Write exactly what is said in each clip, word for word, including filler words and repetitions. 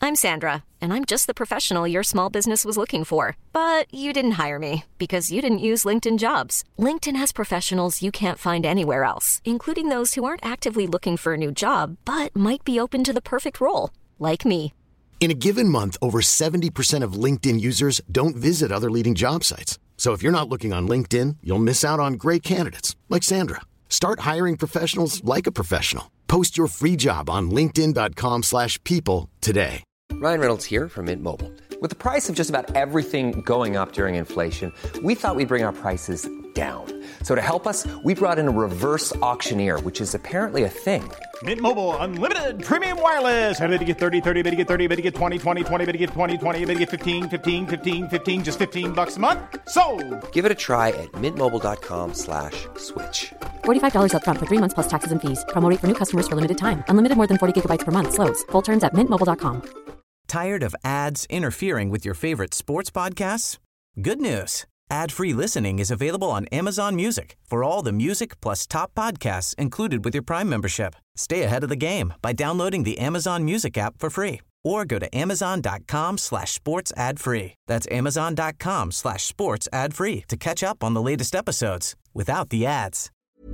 I'm Sandra, and I'm just the professional your small business was looking for. But you didn't hire me because you didn't use LinkedIn Jobs. LinkedIn has professionals you can't find anywhere else, including those who aren't actively looking for a new job, but might be open to the perfect role, like me. In a given month, over seventy percent of LinkedIn users don't visit other leading job sites. So if you're not looking on LinkedIn, you'll miss out on great candidates like Sandra. Start hiring professionals like a professional. Post your free job on linkedin dot com slash people today. Ryan Reynolds here from Mint Mobile. With the price of just about everything going up during inflation, we thought we'd bring our prices down. So to help us, we brought in a reverse auctioneer, which is apparently a thing. Mint Mobile Unlimited Premium Wireless. How to get thirty, thirty, how to get thirty, how to get twenty, twenty, twenty, how to get twenty, twenty, how to get fifteen, fifteen, fifteen, fifteen, just fifteen bucks a month? Sold! Give it a try at mintmobile.com slash switch. forty-five dollars up front for three months plus taxes and fees. Promo rate for new customers for limited time. Unlimited more than forty gigabytes per month. Slows full terms at mint mobile dot com. Tired of ads interfering with your favorite sports podcasts? Good news. Ad-free listening is available on Amazon Music for all the music plus top podcasts included with your Prime membership. Stay ahead of the game by downloading the Amazon Music app for free or go to amazon.com slash sports ad free. That's amazon.com slash sports ad free to catch up on the latest episodes without the ads.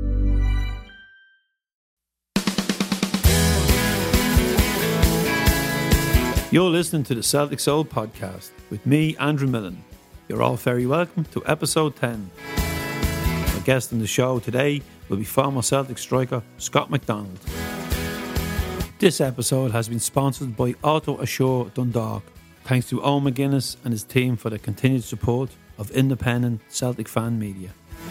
You're listening to the Celtic Soul podcast with me, Andrew Millen. You're all very welcome to episode ten. My guest on the show today will be former Celtic striker Scott McDonald. This episode has been sponsored by Auto Assure Dundalk. Thanks to Owen McGuinness and his team for the continued support of independent Celtic fan media.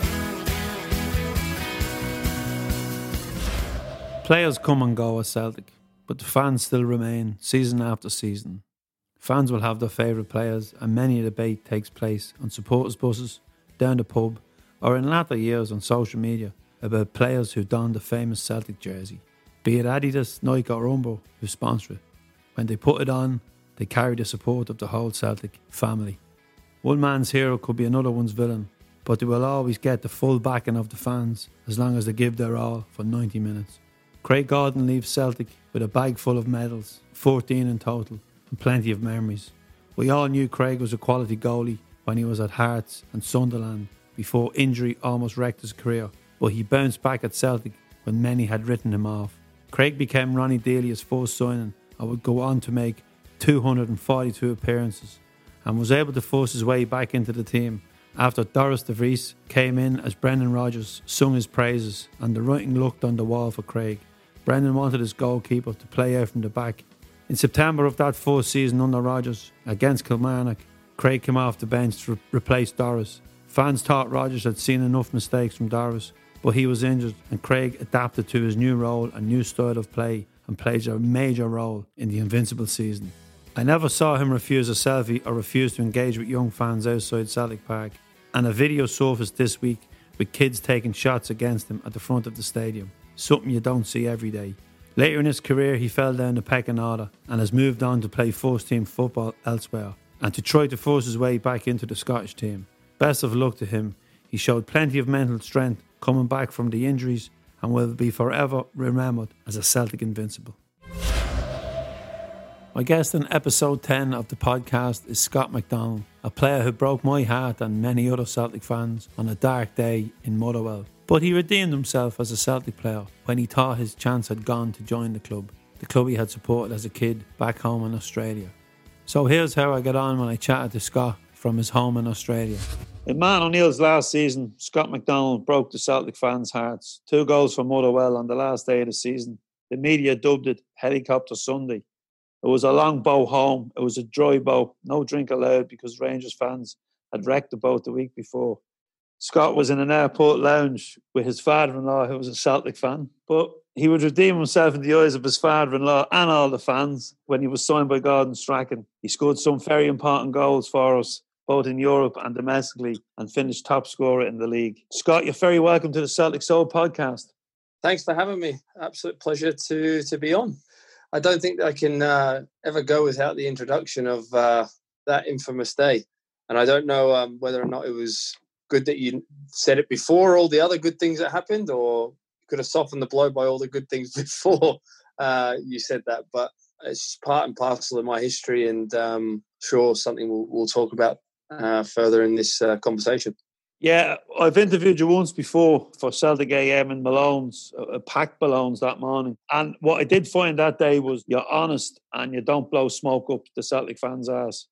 Players come and go at Celtic, but the fans still remain season after season. Fans will have their favourite players, and many a debate takes place on supporters' buses, down the pub, or in latter years on social media about players who don the famous Celtic jersey. Be it Adidas, Nike or Umbro who sponsor it. When they put it on, they carry the support of the whole Celtic family. One man's hero could be another one's villain, but they will always get the full backing of the fans as long as they give their all for ninety minutes. Craig Gordon leaves Celtic with a bag full of medals, fourteen in total, and plenty of memories. We all knew Craig was a quality goalie when he was at Hearts and Sunderland before injury almost wrecked his career, but he bounced back at Celtic when many had written him off. Craig became Ronnie Dealey's first signing and would go on to make two hundred forty-two appearances and was able to force his way back into the team after Doris de Vries came in as Brendan Rodgers sung his praises and the writing looked on the wall for Craig. Brendan wanted his goalkeeper to play out from the back. In September of that first season under Rodgers against Kilmarnock, Craig came off the bench to re- replace Doris. Fans thought Rodgers had seen enough mistakes from Doris, but he was injured and Craig adapted to his new role and new style of play and played a major role in the invincible season. I never saw him refuse a selfie or refuse to engage with young fans outside Celtic Park, and a video surfaced this week with kids taking shots against him at the front of the stadium, something you don't see every day. Later in his career he fell down the pecking order and has moved on to play first team football elsewhere and to try to force his way back into the Scottish team. Best of luck to him. He showed plenty of mental strength coming back from the injuries and will be forever remembered as a Celtic invincible. My guest in episode ten of the podcast is Scott McDonald, a player who broke my heart and many other Celtic fans on a dark day in Motherwell. But he redeemed himself as a Celtic player when he thought his chance had gone to join the club, the club he had supported as a kid back home in Australia. So here's how I got on when I chatted to Scott from his home in Australia. In Man O'Neill's last season, Scott McDonald broke the Celtic fans' hearts. Two goals for Motherwell on the last day of the season. The media dubbed it Helicopter Sunday. It was a long boat home. It was a dry boat, no drink allowed because Rangers fans had wrecked the boat the week before. Scott was in an airport lounge with his father-in-law, who was a Celtic fan, but he would redeem himself in the eyes of his father-in-law and all the fans when he was signed by Gordon Strachan. He scored some very important goals for us, both in Europe and domestically, and finished top scorer in the league. Scott, you're very welcome to the Celtic Soul podcast. Thanks for having me. Absolute pleasure to to be on. I don't think I can uh, ever go without the introduction of uh, that infamous day. And I don't know um, whether or not it was good that you said it before all the other good things that happened, or you could have softened the blow by all the good things before uh, you said that. But it's part and parcel of my history, and um, sure, something we'll, we'll talk about uh, further in this uh, conversation. Yeah, I've interviewed you once before for Celtic A M in Malone's, uh, packed Malone's that morning. And what I did find that day was you're honest and you don't blow smoke up the Celtic fans' ass.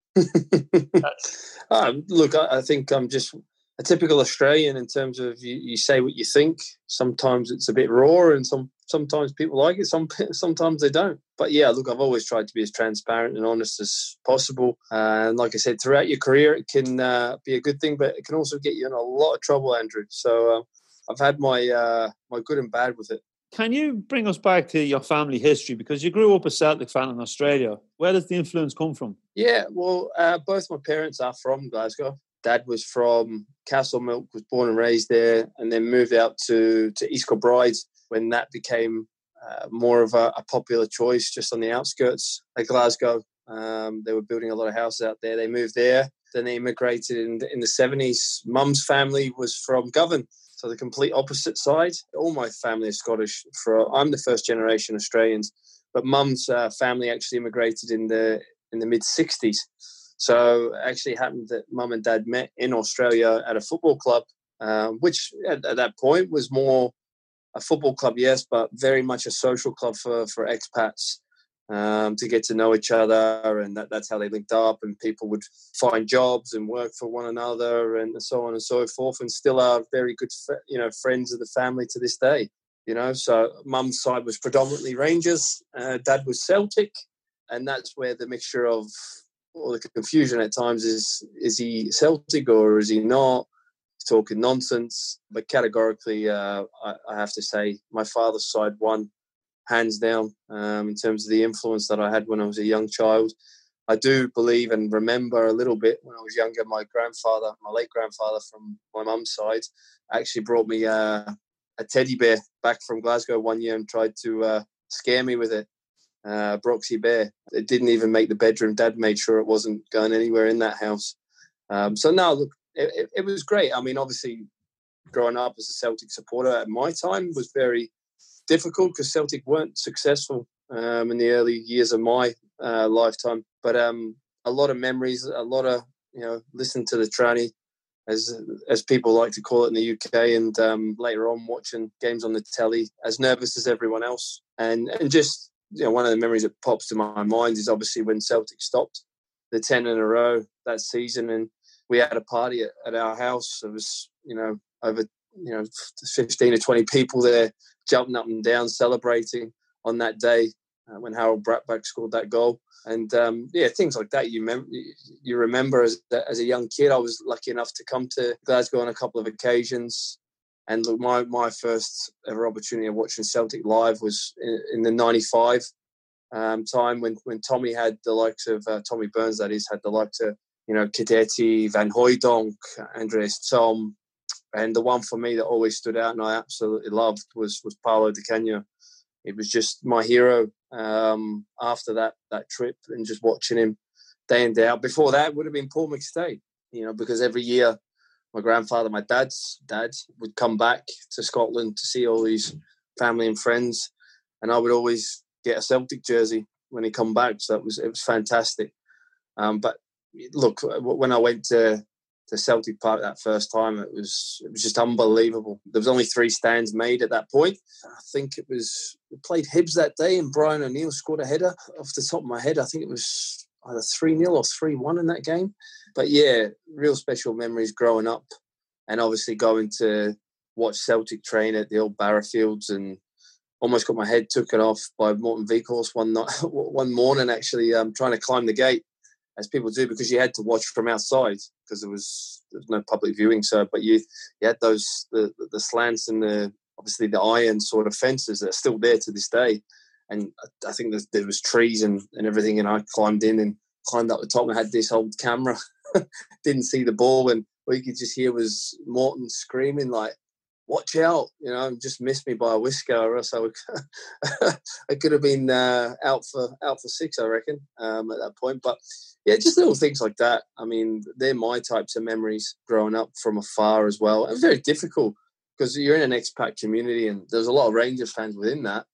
um, look, I, I think I'm just a typical Australian in terms of you, you say what you think. Sometimes it's a bit raw, and some sometimes people like it. Some sometimes they don't. But yeah, look, I've always tried to be as transparent and honest as possible. Uh, and like I said, throughout your career, it can uh, be a good thing, but it can also get you in a lot of trouble, Andrew. So uh, I've had my uh, my good and bad with it. Can you bring us back to your family history? Because you grew up a Celtic fan in Australia. Where does the influence come from? Yeah, well, uh, both my parents are from Glasgow. Dad was from Castlemilk, was born and raised there, and then moved out to, to East Kilbride when that became uh, more of a, a popular choice just on the outskirts of Glasgow. Um, they were building a lot of houses out there. They moved there. Then they immigrated in, in the seventies. Mum's family was from Govan, so the complete opposite side. All my family is Scottish. For I'm the first generation Australians, but Mum's uh, family actually immigrated in the in the mid sixties. So it actually happened that Mum and Dad met in Australia at a football club, um, which at, at that point was more a football club, yes, but very much a social club for, for expats um, to get to know each other. And that, that's how they linked up, and people would find jobs and work for one another and so on and so forth, and still are very good, you know, friends of the family to this day. You know, so Mum's side was predominantly Rangers, uh, Dad was Celtic, and that's where the mixture of all the confusion at times is, is he Celtic or is he not? He's talking nonsense. But categorically, uh, I, I have to say my father's side won, hands down, um, in terms of the influence that I had when I was a young child. I do believe and remember a little bit when I was younger, my grandfather, my late grandfather from my mum's side, actually brought me uh, a teddy bear back from Glasgow one year and tried to uh, scare me with it. Uh, Broxy Bear. It didn't even make the bedroom. Dad made sure it wasn't going anywhere in that house. Um, so no, look, it, it, it was great. I mean, obviously, growing up as a Celtic supporter at my time was very difficult because Celtic weren't successful um, in the early years of my uh, lifetime. But um, a lot of memories, a lot of, you know, listen to the tranny, as as people like to call it in the U K, and um, later on watching games on the telly, as nervous as everyone else, and and just. You know, one of the memories that pops to my mind is obviously when Celtic stopped the ten in a row that season, and we had a party at, at our house. There was, you know, over, you know, fifteen or twenty people there jumping up and down, celebrating on that day uh, when Harold Bratback scored that goal. And, um, yeah, things like that you, mem- you remember as, as a young kid. I was lucky enough to come to Glasgow on a couple of occasions. And look, my, my first ever opportunity of watching Celtic live was in, in the ninety-five um, time when, when Tommy had the likes of, uh, Tommy Burns, that is, had the likes of, you know, Cadeti, Van Hooijdonk, Andreas Thom. And the one for me that always stood out and I absolutely loved was, was Paolo Di Canio. It was just my hero um, after that that trip, and just watching him day in, day out. Before that would have been Paul McStay, you know, because every year my grandfather, my dad's dad, would come back to Scotland to see all his family and friends, and I would always get a Celtic jersey when he come back. So that was it was fantastic. Um, but look, when I went to, to Celtic Park that first time, it was it was just unbelievable. There was only three stands made at that point. I think it was we played Hibs that day, and Brian O'Neill scored a header off the top of my head. I think it was either three nil or three one in that game. But yeah, real special memories growing up, and obviously going to watch Celtic train at the old Barrowfields, and almost got my head taken off by Morton Weghorst one night, one morning actually, um, trying to climb the gate, as people do, because you had to watch from outside because there was there was no public viewing. So, but you you had those the the slants and the obviously the iron sort of fences that are still there to this day, and I think there, there was trees and, and everything, and I climbed in and climbed up the top and had this old camera. Didn't see the ball, and all you could just hear was Morton screaming like, "Watch out!" You know, and just missed me by a whisker, or else I would I could have been uh, out for out for six, I reckon, um, at that point. But yeah, just little things like that. I mean, they're my types of memories growing up from afar as well. It was very difficult because you're in an expat community, and there's a lot of Rangers fans within that.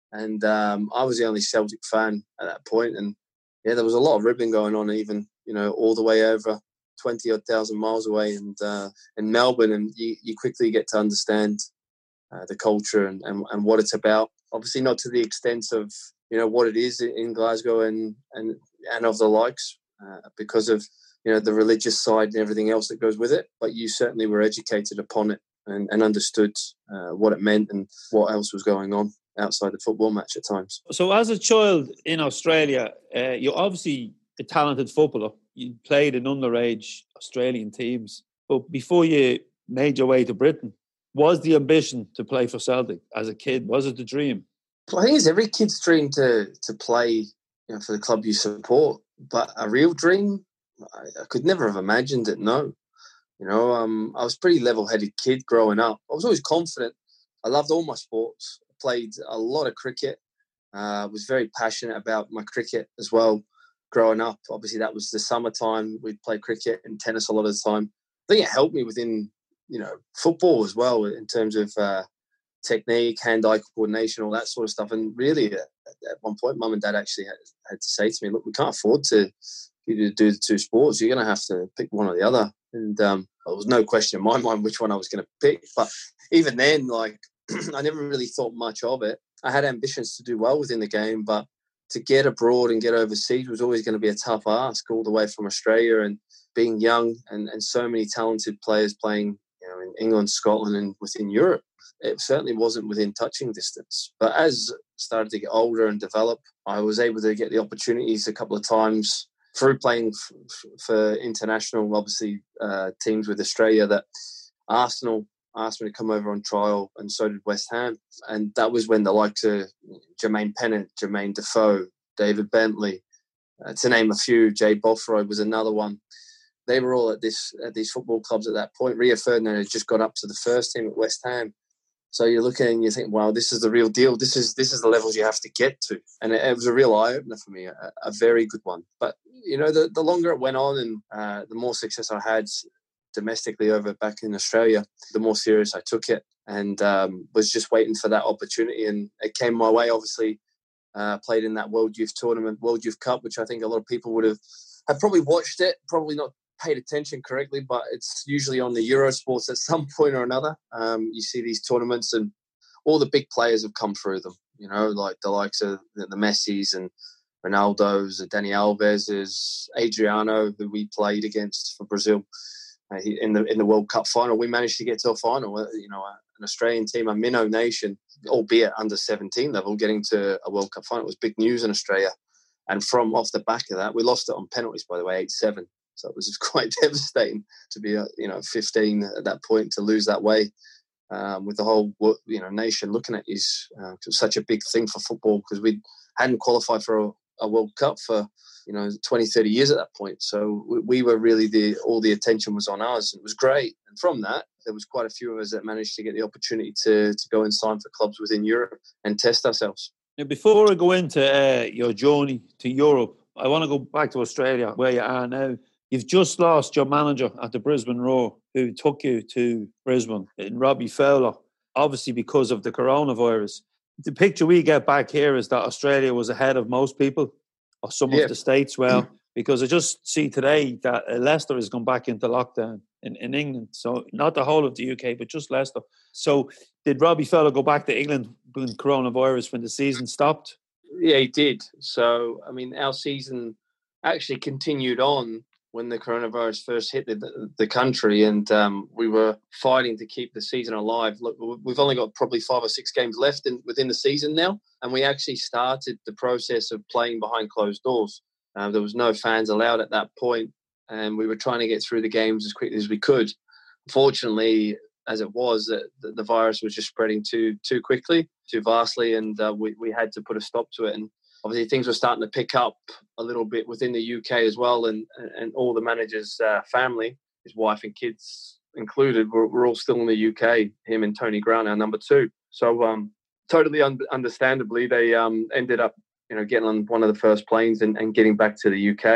And um, I was the only Celtic fan at that point. And yeah, there was a lot of ribbing going on, even, you know, all the way over twenty odd thousand miles away and uh, in Melbourne. And you, you quickly get to understand uh, the culture and, and, and what it's about. Obviously not to the extent of, you know, what it is in Glasgow and, and, and of the likes uh, because of, you know, the religious side and everything else that goes with it. But you certainly were educated upon it and, and understood uh, what it meant and what else was going on outside the football match at times. So as a child in Australia, uh, you're obviously a talented footballer. You played in underage Australian teams. But before you made your way to Britain, was the ambition to play for Celtic as a kid? Was it the dream? I think it's every kid's dream to to play, you know, for the club you support. But a real dream, I, I could never have imagined it, no. You know, um, I was a pretty level-headed kid growing up. I was always confident. I loved all my sports. I played a lot of cricket. I uh, was very passionate about my cricket as well growing up. Obviously, that was the summertime. We'd play cricket and tennis a lot of the time. I think it helped me within, you know, football as well in terms of uh, technique, hand-eye coordination, all that sort of stuff. And really, at, at one point, Mum and Dad actually had, had to say to me, look, we can't afford to you to do the two sports. You're going to have to pick one or the other. And um, there was no question in my mind which one I was going to pick. But even then, like, I never really thought much of it. I had ambitions to do well within the game, but to get abroad and get overseas was always going to be a tough ask all the way from Australia and being young and, and so many talented players playing, you know, in England, Scotland and within Europe. It certainly wasn't within touching distance. But as I started to get older and develop, I was able to get the opportunities a couple of times through playing f- for international, obviously, uh, teams with Australia that Arsenal asked me to come over on trial, and so did West Ham. And that was when the likes of Jermaine Pennant, Jermaine Defoe, David Bentley, uh, to name a few, Jay Bothroyd was another one. They were all at this at these football clubs at that point. Rio Ferdinand had just got up to the first team at West Ham. So you're looking and you think, wow, this is the real deal. This is this is the levels you have to get to. And it, it was a real eye-opener for me, a, a very good one. But, you know, the, the longer it went on and uh, the more success I had domestically over back in Australia, the more serious I took it and um, was just waiting for that opportunity. And it came my way, obviously, uh, played in that World Youth Tournament, World Youth Cup, which I think a lot of people would have, have probably watched it, probably not paid attention correctly, but it's usually on the Eurosports at some point or another. Um, you see these tournaments and all the big players have come through them, you know, like the likes of the, the Messis and Ronaldo's, the Dani Alves's, Adriano, who we played against for Brazil. Uh, he, in the in the World Cup final, we managed to get to a final. Uh, you know, uh, an Australian team, a minnow nation, albeit under seventeen level, getting to a World Cup final was big news in Australia. And from off the back of that, we lost it on penalties, by the way, eight seven. So it was quite devastating to be, uh, you know, fifteen at that point, to lose that way, um, with the whole, you know, nation looking at you. Uh, it was such a big thing for football because we hadn't qualified for a, a World Cup for, you know, twenty, thirty years at that point. So we, we were really the, all the attention was on us. It was great. And from that, there was quite a few of us that managed to get the opportunity to, to go and sign for clubs within Europe and test ourselves. Now, before I go into uh, your journey to Europe, I want to go back to Australia, where you are now. You've just lost your manager at the Brisbane Roar, who took you to Brisbane, in Robbie Fowler, obviously because of the coronavirus. The picture we get back here is that Australia was ahead of most people, or some yeah. of the states, well, because I just see today that Leicester has gone back into lockdown in, in England. So not the whole of the U K, but just Leicester. So did Robbie Fowler go back to England when coronavirus, when the season stopped? Yeah, he did. So, I mean, our season actually continued on when the coronavirus first hit the, the country, and um, we were fighting to keep the season alive. Look, we've only got probably five or six games left in, within the season now, and we actually started the process of playing behind closed doors. Uh, there was no fans allowed at that point, and we were trying to get through the games as quickly as we could. Fortunately, as it was, the, the virus was just spreading too too quickly, too vastly, and uh, we, we had to put a stop to it. And obviously, things were starting to pick up a little bit within the U K as well, and and all the manager's uh, family, his wife and kids included, were, were all still in the U K. Him and Tony Grant, our number two. So, um, totally un- understandably, they um, ended up, you know, getting on one of the first planes and, and getting back to the U K.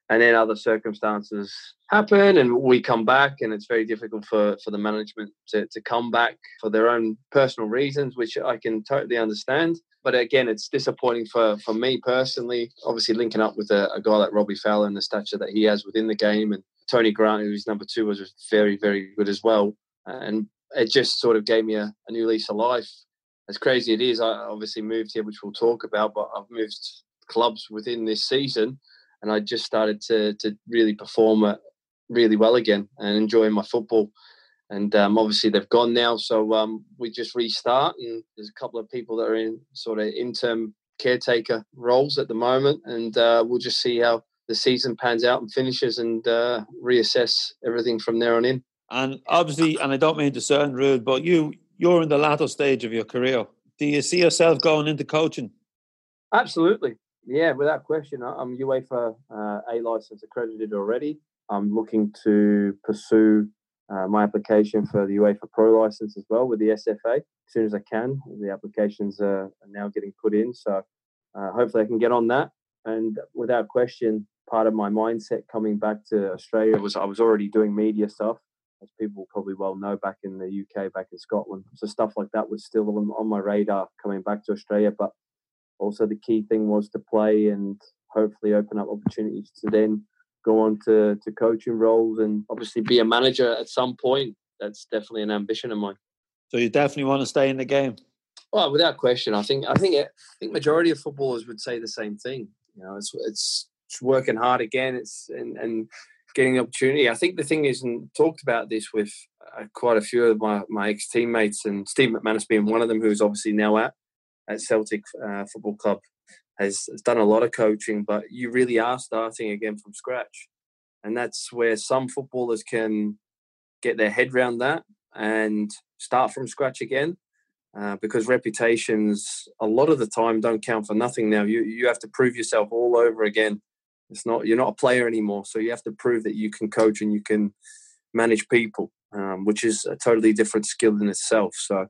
And then other circumstances happen and we come back, and it's very difficult for, for the management to, to come back for their own personal reasons, which I can totally understand. But again, it's disappointing for, for me personally, obviously linking up with a, a guy like Robbie Fowler and the stature that he has within the game, and Tony Grant, who's number two, was very, very good as well. And it just sort of gave me a, a new lease of life. As crazy it is, I obviously moved here, which we'll talk about, but I've moved clubs within this season. And I just started to to really perform uh, really well again and enjoying my football. And um, obviously they've gone now, so um, we just restart. And there's a couple of people that are in sort of interim caretaker roles at the moment, and uh, we'll just see how the season pans out and finishes, and uh, reassess everything from there on in. And obviously, and I don't mean to sound rude, but you you're in the latter stage of your career. Do you see yourself going into coaching? Absolutely. Yeah, without question. I'm UEFA uh, A license accredited already. I'm looking to pursue uh, my application for the UEFA Pro license as well with the S F A as soon as I can. The applications are now getting put in, so uh, hopefully I can get on that. And without question, part of my mindset coming back to Australia was I was already doing media stuff, as people probably well know, back in the U K, back in Scotland. So stuff like that was still on, on my radar coming back to Australia, but also, the key thing was to play and hopefully open up opportunities to then go on to, to coaching roles and obviously be a manager at some point. That's definitely an ambition of mine. So you definitely want to stay in the game? Well, without question. I think I think it, I think majority of footballers would say the same thing. You know, it's it's, it's working hard again. It's and, and getting the opportunity. I think the thing is, and talked about this with uh, quite a few of my, my ex teammates, and Steve McManus being one of them, who's obviously now at. at Celtic uh, Football Club, has, has done a lot of coaching, but you really are starting again from scratch. And that's where some footballers can get their head around that and start from scratch again, uh, because reputations a lot of the time don't count for nothing now. You you have to prove yourself all over again. It's not You're not a player anymore, so you have to prove that you can coach and you can manage people, um, which is a totally different skill in itself. So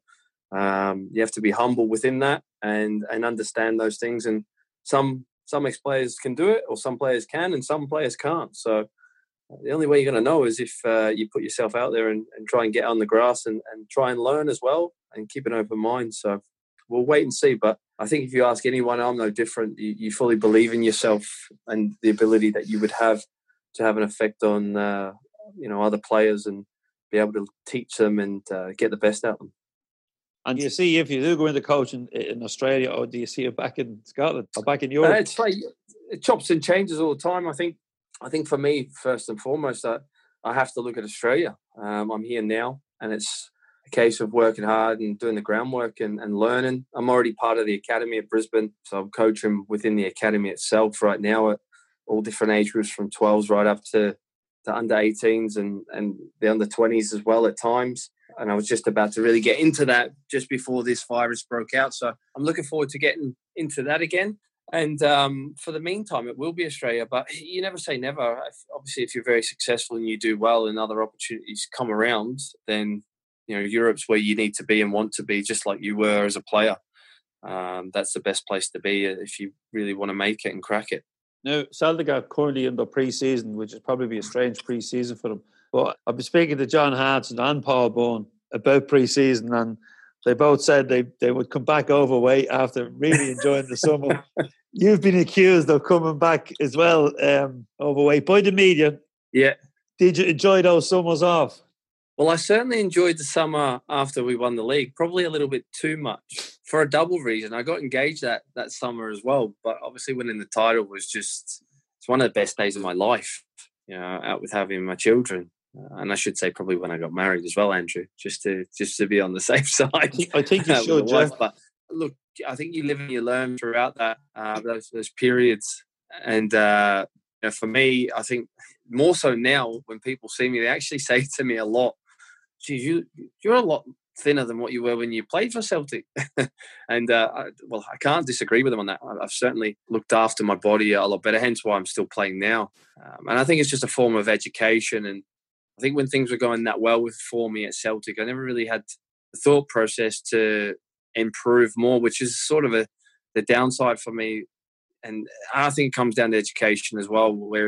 Um, you have to be humble within that and, and understand those things. And some some ex-players can do it, or some players can, and some players can't. So the only way you're going to know is if uh, you put yourself out there and, and try and get on the grass and, and try and learn as well and keep an open mind. So we'll wait and see. But I think if you ask anyone, I'm no different. You, you fully believe in yourself and the ability that you would have to have an effect on uh, you know other players and be able to teach them and uh, get the best out of them. And do you see, if you do go into coaching in Australia, or do you see it back in Scotland or back in Europe? Uh, it's like it chops and changes all the time. I think I think for me, first and foremost, I, I have to look at Australia. Um, I'm here now, and it's a case of working hard and doing the groundwork and, and learning. I'm already part of the academy at Brisbane, so I'm coaching within the academy itself right now at all different age groups from twelves right up to, to under eighteens and, and the under twenties as well at times. And I was just about to really get into that just before this virus broke out. So I'm looking forward to getting into that again. And um, for the meantime, it will be Australia. But you never say never. Obviously, if you're very successful and you do well and other opportunities come around, then you know Europe's where you need to be and want to be, just like you were as a player. Um, that's the best place to be if you really want to make it and crack it. Now, Celtic are currently in the pre-season, which is probably be a strange pre-season for them. But I've been speaking to John Hartson and Paul Bone about pre-season, and they both said they, they would come back overweight after really enjoying the summer. You've been accused of coming back as well um, overweight by the media. Yeah. Did you enjoy those summers off? Well, I certainly enjoyed the summer after we won the league, probably a little bit too much for a double reason. I got engaged that, that summer as well, but obviously winning the title was just, it's one of the best days of my life, you know, out with having my children. Uh, and I should say probably when I got married as well, Andrew, just to just to be on the safe side. I think, I think you should, Jeff. But look, I think you live and you learn throughout that uh, those those periods. And uh, you know, for me, I think more so now when people see me, they actually say to me a lot, "Geez, you you're a lot thinner than what you were when you played for Celtic." and uh, I, well, I can't disagree with them on that. I've certainly looked after my body a lot better, hence why I'm still playing now. Um, and I think it's just a form of education. And I think when things were going that well with for me at Celtic, I never really had the thought process to improve more, which is sort of a the downside for me. And I think it comes down to education as well. Whereas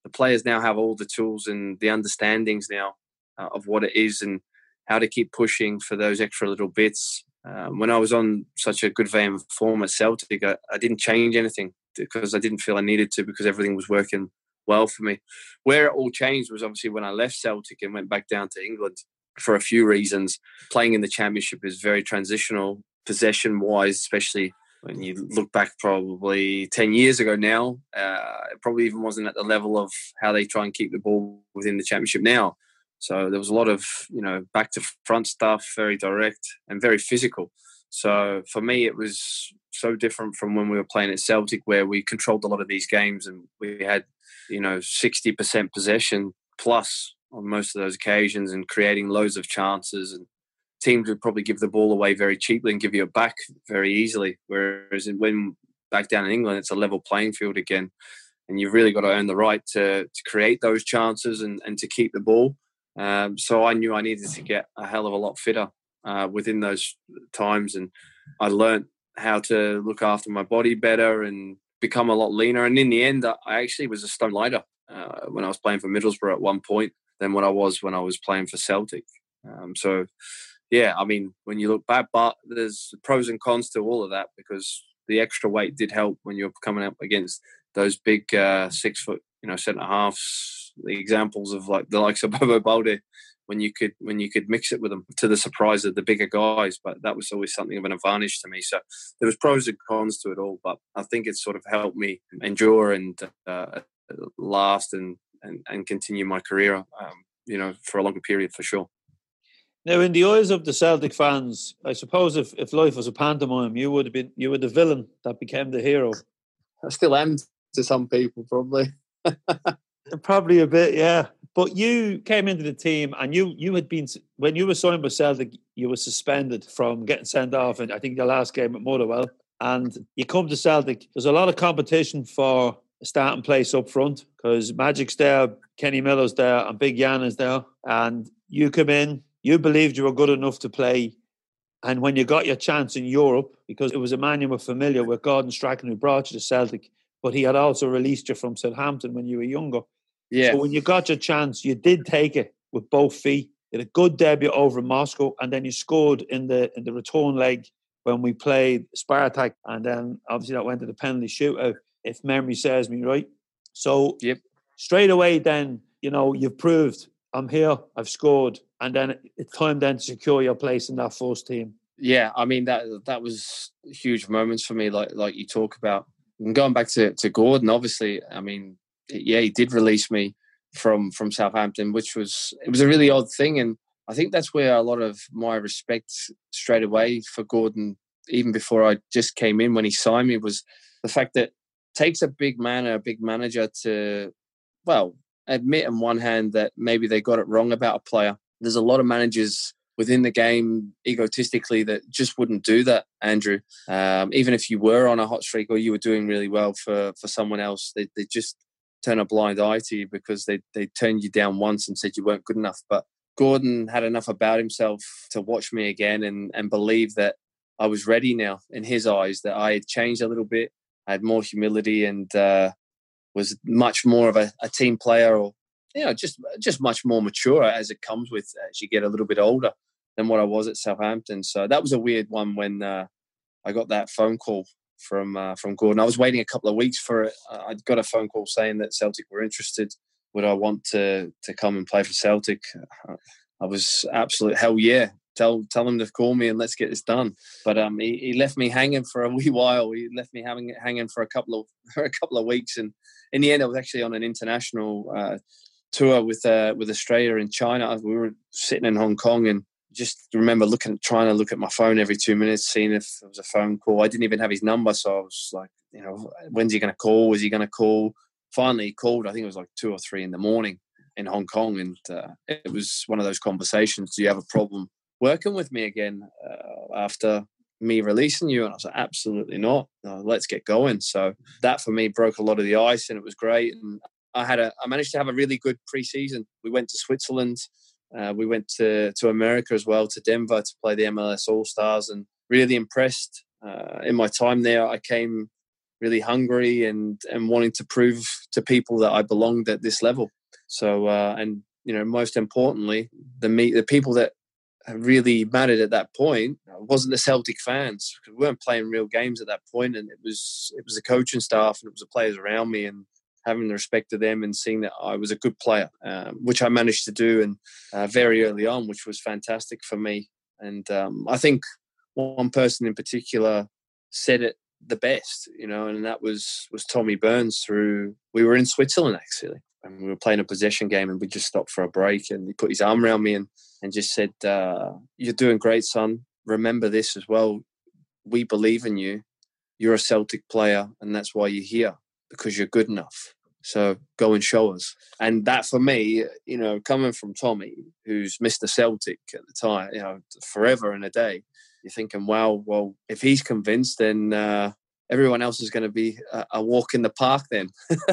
the players now have all the tools and the understandings now uh, of what it is and how to keep pushing for those extra little bits. Um, when I was on such a good vein of form at Celtic, I, I didn't change anything because I didn't feel I needed to, because everything was working well for me. Where it all changed was obviously when I left Celtic and went back down to England for a few reasons. Playing in the Championship is very transitional, possession-wise, especially when you look back probably ten years ago now. Uh, it probably even wasn't at the level of how they try and keep the ball within the Championship now. So there was a lot of, you know, back to front stuff, very direct and very physical. So for me, it was so different from when we were playing at Celtic, where we controlled a lot of these games and we had, you know, sixty percent possession plus on most of those occasions and creating loads of chances. And teams would probably give the ball away very cheaply and give you it back very easily. Whereas when back down in England, it's a level playing field again. And you've really got to earn the right to, to create those chances and, and to keep the ball. Um, so I knew I needed to get a hell of a lot fitter uh, within those times. And I learned how to look after my body better and become a lot leaner. And in the end, I actually was a stone lighter uh, when I was playing for Middlesbrough at one point than what I was when I was playing for Celtic. Um, so, yeah, I mean, when you look back, but there's pros and cons to all of that, because the extra weight did help when you're coming up against those big uh, six foot, you know, centre halves. The examples of like the likes of Bobo Baldé, when you could when you could mix it with them, to the surprise of the bigger guys. But that was always something of an advantage to me. So there was pros and cons to it all. But I think it sort of helped me endure and uh, last and, and and continue my career, um, you know, for a longer period for sure. Now, in the eyes of the Celtic fans, I suppose if, if life was a pantomime, you would have been you were the villain that became the hero. I still am to some people, probably. Probably a bit, yeah. But you came into the team and you you had been, when you were signed by Celtic, you were suspended from getting sent off in, I think, the last game at Motherwell. And you come to Celtic, there's a lot of competition for a starting place up front, because Magic's there, Kenny Miller's there, and Big Jan is there. And you come in, you believed you were good enough to play. And when you got your chance in Europe, because it was a man you were familiar with, Gordon Strachan, who brought you to Celtic, but he had also released you from Southampton when you were younger. Yeah. So when you got your chance, you did take it with both feet. You had a good debut over in Moscow, and then you scored in the in the return leg when we played Spartak, and then obviously that went to the penalty shootout, if memory serves me right. So yep. Straight away then, you know, you've proved I'm here, I've scored, and then it's time then to secure your place in that first team. Yeah, I mean, that that was huge moments for me, like like you talk about. And going back to, to Gordon, obviously, I mean, yeah, he did release me from from Southampton, which was, it was a really odd thing. And I think that's where a lot of my respect straight away for Gordon, even before I just came in when he signed me, was the fact that it takes a big man or a big manager to, well, admit on one hand that maybe they got it wrong about a player. There's a lot of managers within the game egotistically that just wouldn't do that, Andrew. Um, even if you were on a hot streak or you were doing really well for, for someone else, they, they just turn a blind eye to you because they, they turned you down once and said you weren't good enough. But Gordon had enough about himself to watch me again and, and believe that I was ready now in his eyes, that I had changed a little bit. I had more humility and uh, was much more of a, a team player, or, you know, just just much more mature as it comes with as you get a little bit older than what I was at Southampton. So that was a weird one when uh, I got that phone call from uh, from Gordon. I was waiting a couple of weeks for it. I'd got a phone call saying that Celtic were interested. Would I want to to come and play for Celtic? I was absolute hell yeah. Tell tell him to call me and let's get this done. But um, he, he left me hanging for a wee while. He left me having hanging for a couple of for a couple of weeks, and in the end, I was actually on an international uh, tour with uh, with Australia and China. We were sitting in Hong Kong, and just remember looking, trying to look at my phone every two minutes, seeing if there was a phone call. I didn't even have his number, so I was like, you know, when's he going to call? Was he going to call? Finally, he called. I think it was like two or three in the morning in Hong Kong, and uh, it was one of those conversations. Do you have a problem working with me again uh, after me releasing you? And I was like, absolutely not. No, let's get going. So that for me broke a lot of the ice, and it was great. And I had a, I managed to have a really good pre-season. We went to Switzerland. Uh, we went to, to America as well, to Denver to play the M L S All-Stars, and really impressed. Uh, in my time there, I came really hungry and and wanting to prove to people that I belonged at this level. So uh, and you know, most importantly, the me the people that really mattered at that point wasn't the Celtic fans, because we weren't playing real games at that point, and it was it was the coaching staff and it was the players around me, and having the respect of them and seeing that I was a good player, um, which I managed to do and uh, very early on, which was fantastic for me. And um, I think one person in particular said it the best, you know, and that was was Tommy Burns. Through we were in Switzerland actually, and we were playing a possession game, and we just stopped for a break, and he put his arm around me and and just said, uh, "You're doing great, son. Remember this as well. We believe in you. You're a Celtic player, and that's why you're here, because you're good enough. So go and show us." And that for me, you know, coming from Tommy, who's Mister Celtic at the time, you know, forever and a day, you're thinking, wow, well, if he's convinced, then uh, everyone else is going to be a, a walk in the park then.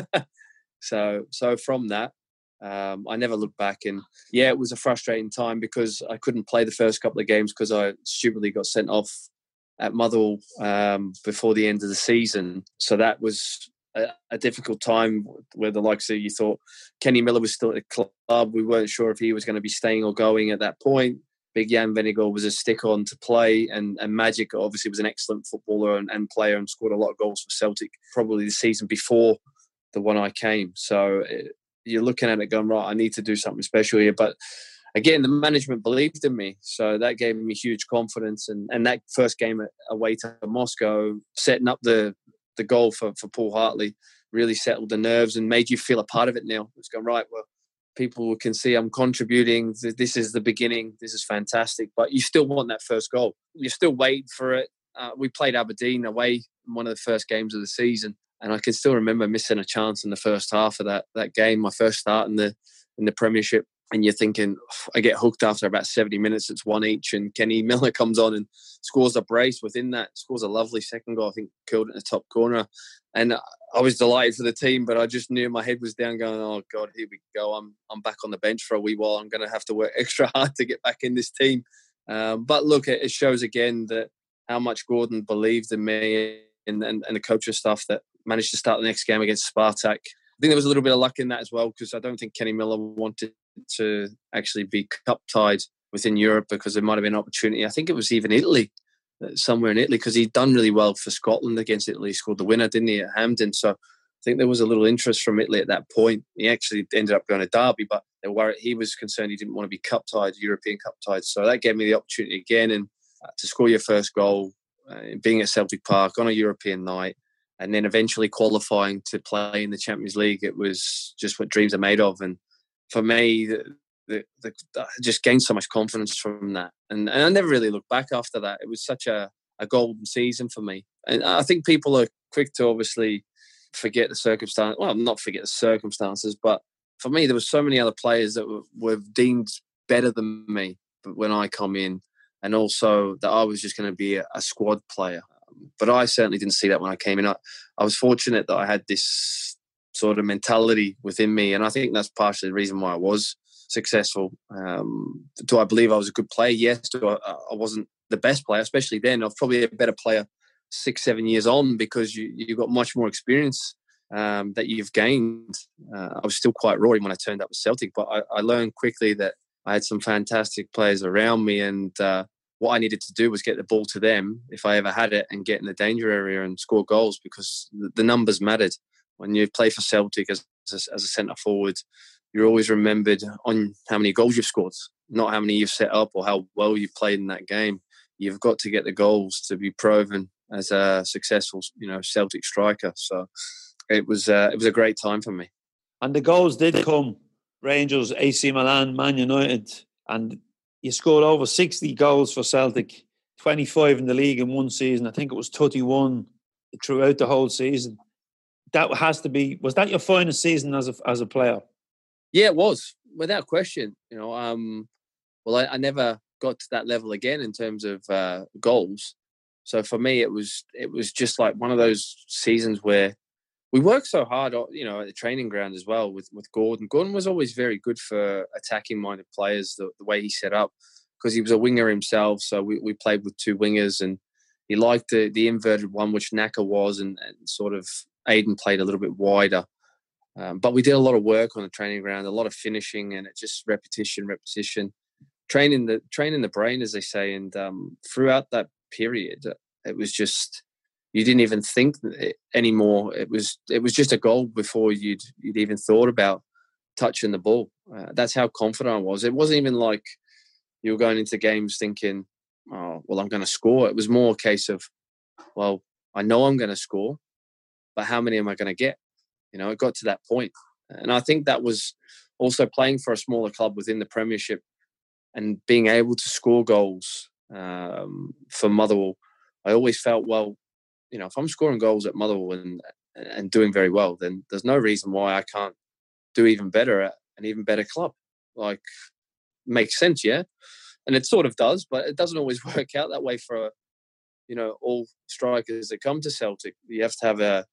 so, so from that, um, I never looked back. And yeah, it was a frustrating time because I couldn't play the first couple of games because I stupidly got sent off at Motherwell um, before the end of the season. So that was a, a difficult time where the likes of, you thought Kenny Miller was still at the club. We weren't sure if he was going to be staying or going at that point. Big Jan Vennegoor was a stick-on to play, and, and Magic obviously was an excellent footballer and, and player and scored a lot of goals for Celtic, probably the season before the one I came. So it, you're looking at it going, right, I need to do something special here. But again, the management believed in me. So that gave me huge confidence. And, and that first game away to Moscow, setting up the, the goal for, for Paul Hartley, really settled the nerves and made you feel a part of it now. It's going, right, well, people can see I'm contributing. This is the beginning. This is fantastic. But you still want that first goal. You're still waiting for it. Uh, we played Aberdeen away in one of the first games of the season, and I can still remember missing a chance in the first half of that that game, my first start in the in the Premiership. And you're thinking, I get hooked after about seventy minutes. It's one each, and Kenny Miller comes on and scores a brace within that. Scores a lovely second goal. I think killed it in the top corner. And I was delighted for the team, but I just knew my head was down going, oh, God, here we go. I'm I'm back on the bench for a wee while. I'm going to have to work extra hard to get back in this team. Um, but look, it shows again that how much Gordon believed in me and, and, and the coaching staff that managed to start the next game against Spartak. I think there was a little bit of luck in that as well, because I don't think Kenny Miller wanted to actually be cup tied within Europe, because there might have been an opportunity. I think it was even Italy, somewhere in Italy, because he'd done really well for Scotland against Italy. He scored the winner, didn't he, at Hampden? So I think there was a little interest from Italy at that point. He actually ended up going to Derby, but they were, he was concerned he didn't want to be cup tied, European cup tied. So that gave me the opportunity again, and uh, to score your first goal, uh, being at Celtic Park on a European night, and then eventually qualifying to play in the Champions League. It was just what dreams are made of. And for me, the, the, the, I just gained so much confidence from that. And, and I never really looked back after that. It was such a, a golden season for me. And I think people are quick to obviously forget the circumstance. Well, not forget the circumstances, but for me, there were so many other players that were, were deemed better than me when I come in, and also that I was just going to be a, a squad player. But I certainly didn't see that when I came in. I, I was fortunate that I had this sort of mentality within me, and I think that's partially the reason why I was successful. Um, do I believe I was a good player? Yes. Do I, I wasn't the best player, especially then. I was probably a better player six, seven years on, because you you got much more experience um, that you've gained. Uh, I was still quite raw when I turned up with Celtic, but I, I learned quickly that I had some fantastic players around me, and uh, what I needed to do was get the ball to them if I ever had it, and get in the danger area and score goals, because the, the numbers mattered. When you play for Celtic as, as, as a centre forward, you're always remembered on how many goals you've scored, not how many you've set up or how well you've played in that game. You've got to get the goals to be proven as a successful, you know, Celtic striker. So it was uh, it was a great time for me. And the goals did come. Rangers, A C Milan, Man United, and you scored over sixty goals for Celtic, twenty-five in the league in one season. I think it was thirty-one throughout the whole season. That has to be, was that your finest season as a, as a player? Yeah, it was, without question. You know, um, well, I, I never got to that level again in terms of uh, goals. So for me, it was it was just like one of those seasons where we worked so hard, you know, at the training ground as well with, with Gordon. Gordon was always very good for attacking-minded players, the, the way he set up, because he was a winger himself. So we, we played with two wingers, and he liked the, the inverted one, which Naka was, and, and sort of Aiden played a little bit wider. Um, but we did a lot of work on the training ground, a lot of finishing, and it just repetition, repetition, training the training the brain, as they say. And um, throughout that period, it was just, you didn't even think anymore. It was it was just a goal before you'd you'd even thought about touching the ball. Uh, that's how confident I was. It wasn't even like you were going into games thinking, oh, well, I'm going to score. It was more a case of, well, I know I'm going to score, but how many am I going to get? You know, it got to that point. And I think that was also playing for a smaller club within the Premiership and being able to score goals um, for Motherwell. I always felt, well, you know, if I'm scoring goals at Motherwell and and doing very well, then there's no reason why I can't do even better at an even better club. Like, makes sense, yeah? And it sort of does, but it doesn't always work out that way for, you know, all strikers that come to Celtic. You have to have a,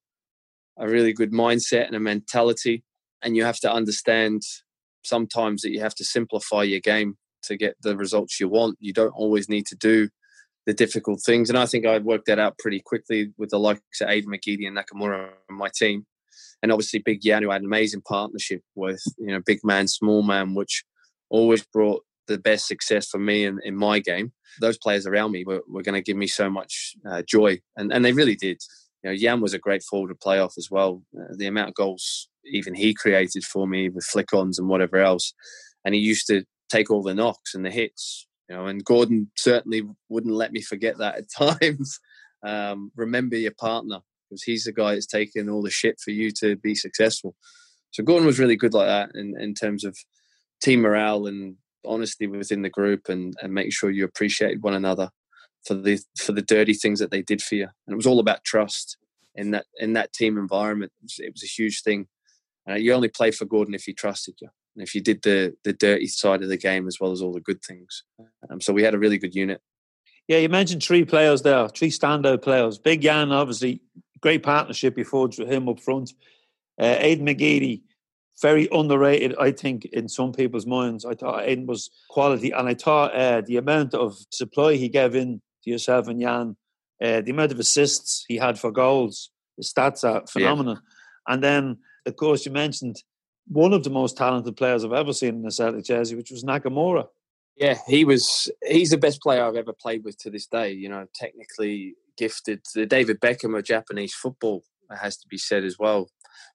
a really good mindset and a mentality, and you have to understand sometimes that you have to simplify your game to get the results you want. You don't always need to do the difficult things. And I think I worked that out pretty quickly with the likes of Aiden McGeady and Nakamura on my team. And obviously Big Jan, who had an amazing partnership with, you know, big man, small man, which always brought the best success for me in, in my game. Those players around me were, were going to give me so much uh, joy. And, and they really did. You know, Jan was a great forward to play off as well. Uh, the amount of goals even he created for me with flick-ons and whatever else. And he used to take all the knocks and the hits. You know, and Gordon certainly wouldn't let me forget that at times. Um, remember your partner, because he's the guy that's taking all the shit for you to be successful. So Gordon was really good like that in, in terms of team morale and honesty within the group, and, and making sure you appreciated one another for the for the dirty things that they did for you. And it was all about trust in that in that team environment. It was, it was a huge thing. Uh, you only play for Gordon if he trusted you, and if you did the the dirty side of the game as well as all the good things. Um, so we had a really good unit. Yeah, you mentioned three players there, three standout players. Big Jan, obviously, great partnership you forged with him up front. Uh, Aiden McGeady, very underrated, I think, in some people's minds. I thought Aiden was quality, and I thought uh, the amount of supply he gave in to yourself and Jan, uh, the amount of assists he had for goals, the stats are phenomenal. Yeah. And then, of course, you mentioned one of the most talented players I've ever seen in the Celtic jersey, which was Nakamura. Yeah, he was. He's the best player I've ever played with to this day. You know, technically gifted. The David Beckham of Japanese football, has to be said as well.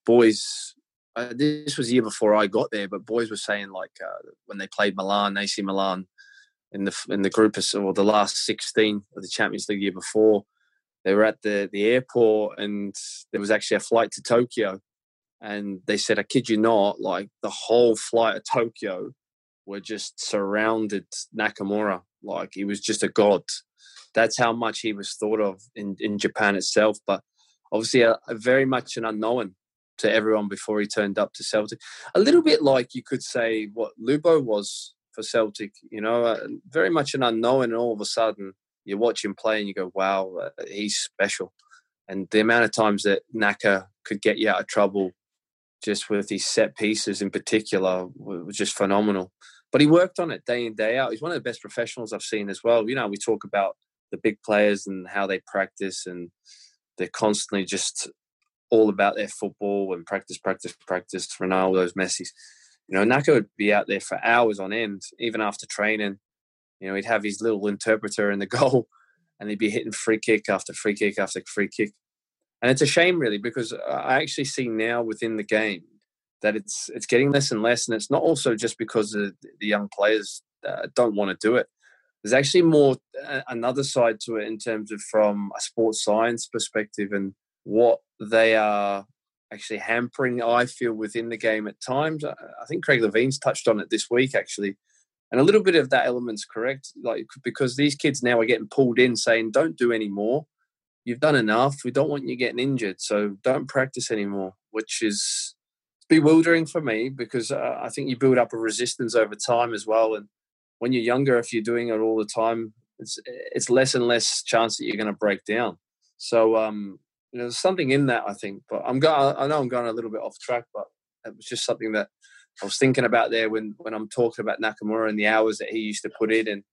Boys, uh, this was a year before I got there, but boys were saying like uh, when they played Milan, A C Milan, in the in the group of, or the last sixteen of the Champions League year before, they were at the the airport and there was actually a flight to Tokyo, and they said, I kid you not, like the whole flight of Tokyo were just surrounded Nakamura. Like he was just a god. That's how much he was thought of in, in Japan itself. But obviously a, a very much an unknown to everyone before he turned up to Celtic. A little bit like you could say what Lubo was for Celtic, you know, uh, very much an unknown, and all of a sudden you watch him play and you go, wow, uh, he's special. And the amount of times that Naka could get you out of trouble just with his set pieces in particular was just phenomenal. But he worked on it day in, day out. He's one of the best professionals I've seen as well. You know, we talk about the big players and how they practice, and they're constantly just all about their football and practice, practice, practice. Ronaldo's, Messi's. You know, Naka would be out there for hours on end, even after training. You know, he'd have his little interpreter in the goal and he'd be hitting free kick after free kick after free kick. And it's a shame, really, because I actually see now within the game that it's it's getting less and less. And it's not also just because the, the young players uh, don't want to do it. There's actually more uh, another side to it in terms of from a sports science perspective and what they are actually hampering, I feel, within the game at times. I think Craig Levine's touched on it this week, actually. And a little bit of that element's correct, like because these kids now are getting pulled in saying, don't do any more. You've done enough. We don't want you getting injured, so don't practice anymore, which is bewildering for me because uh, I think you build up a resistance over time as well. And when you're younger, if you're doing it all the time, it's it's less and less chance that you're going to break down. So um, you know, there's something in that, I think. But I'm going. I know I'm going a little bit off track, but it was just something that I was thinking about there when, when I'm talking about Nakamura and the hours that he used to put in. And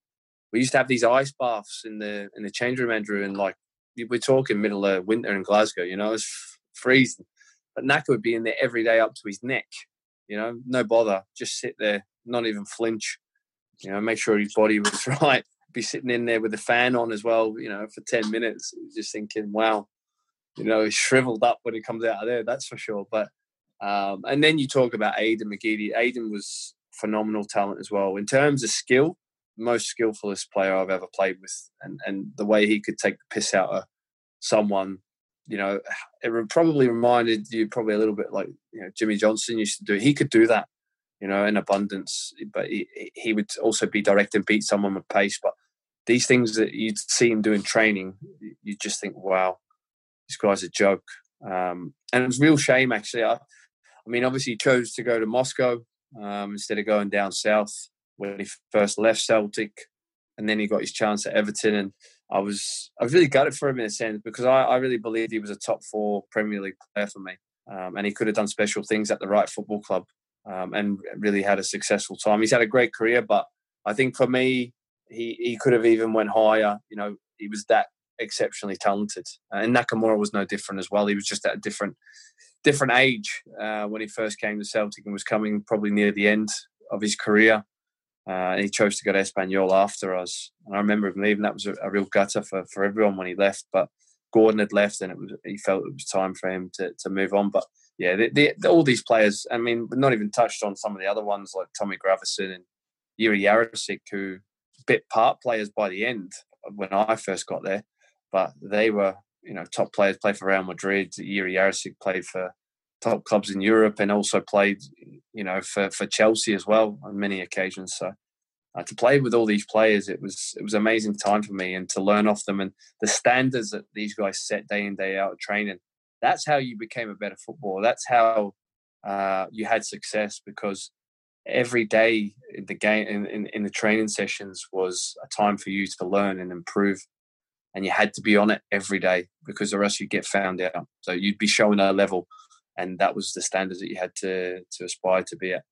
we used to have these ice baths in the in the change room, Andrew, and like we're talking middle of winter in Glasgow. You know, it was freezing, but Naka would be in there every day up to his neck. You know, no bother, just sit there, not even flinch. You know, make sure his body was right. Be sitting in there with the fan on as well. You know, for ten minutes, just thinking, wow. You know, he's shriveled up when he comes out of there, that's for sure. But um, and then you talk about Aidan McGeady. Aidan was phenomenal talent as well. In terms of skill, most skillfulest player I've ever played with. And, and the way he could take the piss out of someone, you know, it probably reminded you probably a little bit like, you know, Jimmy Johnson used to do. He could do that, you know, in abundance. But he, he would also be direct and beat someone with pace. But these things that you'd see him do in training, you just think, wow. This guy's a joke. Um, and it was a real shame, actually. I, I mean, obviously he chose to go to Moscow um, instead of going down south when he first left Celtic. And then he got his chance at Everton. And I was I was really gutted for him in a sense because I, I really believed he was a top four Premier League player for me. Um, and he could have done special things at the right football club um, and really had a successful time. He's had a great career, but I think for me, he, he could have even went higher. You know, he was that exceptionally talented, and Nakamura was no different as well. He was just at a different different age uh, when he first came to Celtic and was coming probably near the end of his career. Uh, and he chose to go to Espanyol after us. And I remember him leaving. That was a, a real gutter for, for everyone when he left. But Gordon had left, and it was he felt it was time for him to, to move on. But yeah, the, the, all these players. I mean, we've not even touched on some of the other ones like Tommy Gravesen and Jiri Jarosik, who bit part players by the end when I first got there. But they were, you know, top players, played for Real Madrid. Jiri Jarosik played for top clubs in Europe and also played, you know, for, for Chelsea as well on many occasions. So uh, to play with all these players, it was it was an amazing time for me, and to learn off them and the standards that these guys set day in, day out training. That's how you became a better footballer. That's how uh, you had success, because every day in the game, in, in, in the training sessions was a time for you to learn and improve. And you had to be on it every day, because or else you get found out. So you'd be showing a level, and that was the standards that you had to to aspire to be at.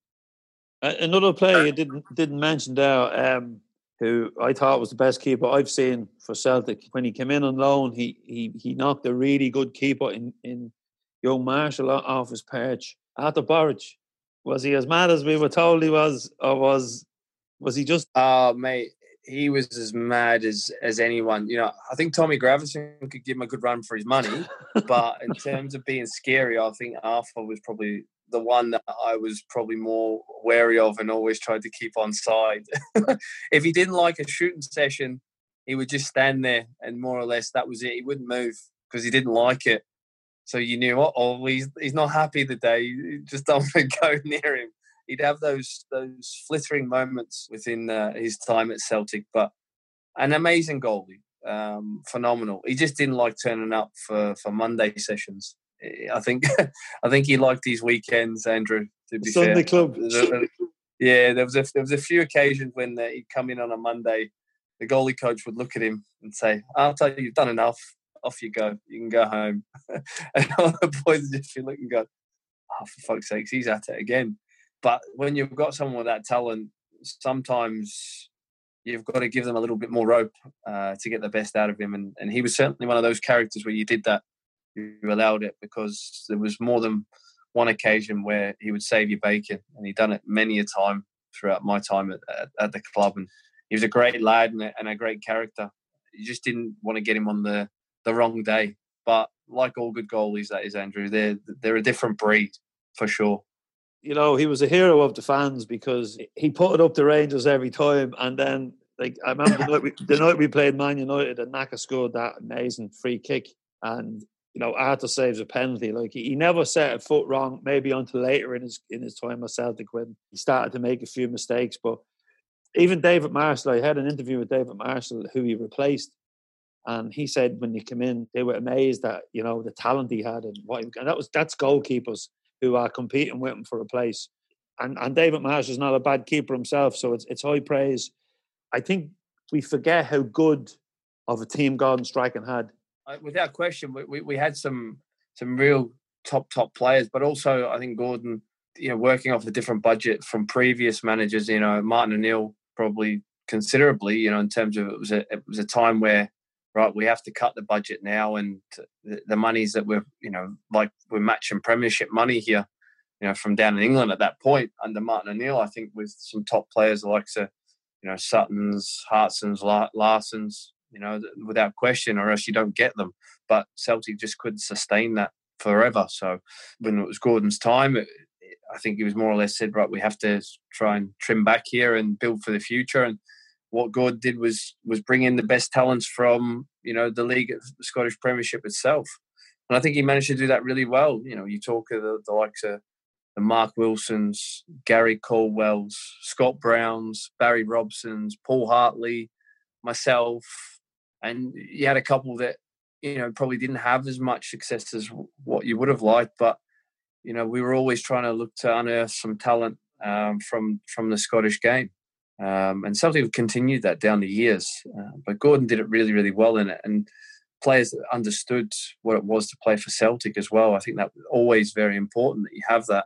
Another player you didn't didn't mention there, um, who I thought was the best keeper I've seen for Celtic. When he came in on loan, he he he knocked a really good keeper in, in young Marshall off his perch. Artur Boruc. Was he as mad as we were told he was, or was was he just? Oh, mate. He was as mad as, as anyone. You know, I think Tommy Gravesen could give him a good run for his money, but in terms of being scary, I think Arthur was probably the one that I was probably more wary of and always tried to keep on side. If he didn't like a shooting session, he would just stand there, and more or less that was it. He wouldn't move because he didn't like it. So you knew, oh, he's he's not happy today. You just don't want to go near him. He'd have those those flittering moments within uh, his time at Celtic, but an amazing goalie, um, phenomenal. He just didn't like turning up for, for Monday sessions. I think I think he liked these weekends, Andrew. To be Sunday fair, club. Yeah, there was a there was a few occasions when uh, he'd come in on a Monday. The goalie coach would look at him and say, "I'll tell you, you've done enough. Off you go. You can go home." And all the boys would just feel like and go, "Oh, for fuck's sakes, he's at it again." But when you've got someone with that talent, sometimes you've got to give them a little bit more rope uh, to get the best out of him. And, and he was certainly one of those characters where you did that, you allowed it, because there was more than one occasion where he would save your bacon. And he'd done it many a time throughout my time at, at, at the club. And he was a great lad and a, and a great character. You just didn't want to get him on the, the wrong day. But like all good goalies, that is, Andrew, they're, they're a different breed for sure. You know, he was a hero of the fans because he put it up the Rangers every time. And then, like, I remember the night we, the night we played Man United, and Naka scored that amazing free kick. And, you know, Arthur saves a penalty. Like, he, he never set a foot wrong, maybe until later in his in his time at Celtic when he started to make a few mistakes. But even David Marshall, I had an interview with David Marshall, who he replaced. And he said when he came in, they were amazed at, you know, the talent he had. And what he, and that was that's goalkeepers who are competing with him for a place. And and David Marshall's not a bad keeper himself, so it's it's high praise. I think we forget how good of a team Gordon Strachan had. Without question, we, we had some some real top, top players, but also I think Gordon, you know, working off a different budget from previous managers, you know, Martin O'Neill probably considerably, you know, in terms of it was a it was a time where, right, we have to cut the budget now, and the, the monies that we're, you know, like we're matching Premiership money here, you know, from down in England at that point under Martin O'Neill, I think with some top players like, so, you know, Suttons, Hartsons, Larsons, you know, without question, or else you don't get them. But Celtic just couldn't sustain that forever. So when it was Gordon's time, it, I think he was more or less said, right, we have to try and trim back here and build for the future. And what Gordon did was was bring in the best talents from, you know, the league, the Scottish Premiership itself. And I think he managed to do that really well. You know, you talk of the, the likes of the Mark Wilsons, Gary Caldwells, Scott Browns, Barry Robsons, Paul Hartley, myself, and you had a couple that, you know, probably didn't have as much success as what you would have liked, but, you know, we were always trying to look to unearth some talent um, from from the Scottish game. Um, and Celtic have continued that down the years. Uh, but Gordon did it really, really well in it. And players that understood what it was to play for Celtic as well. I think that was always very important that you have that.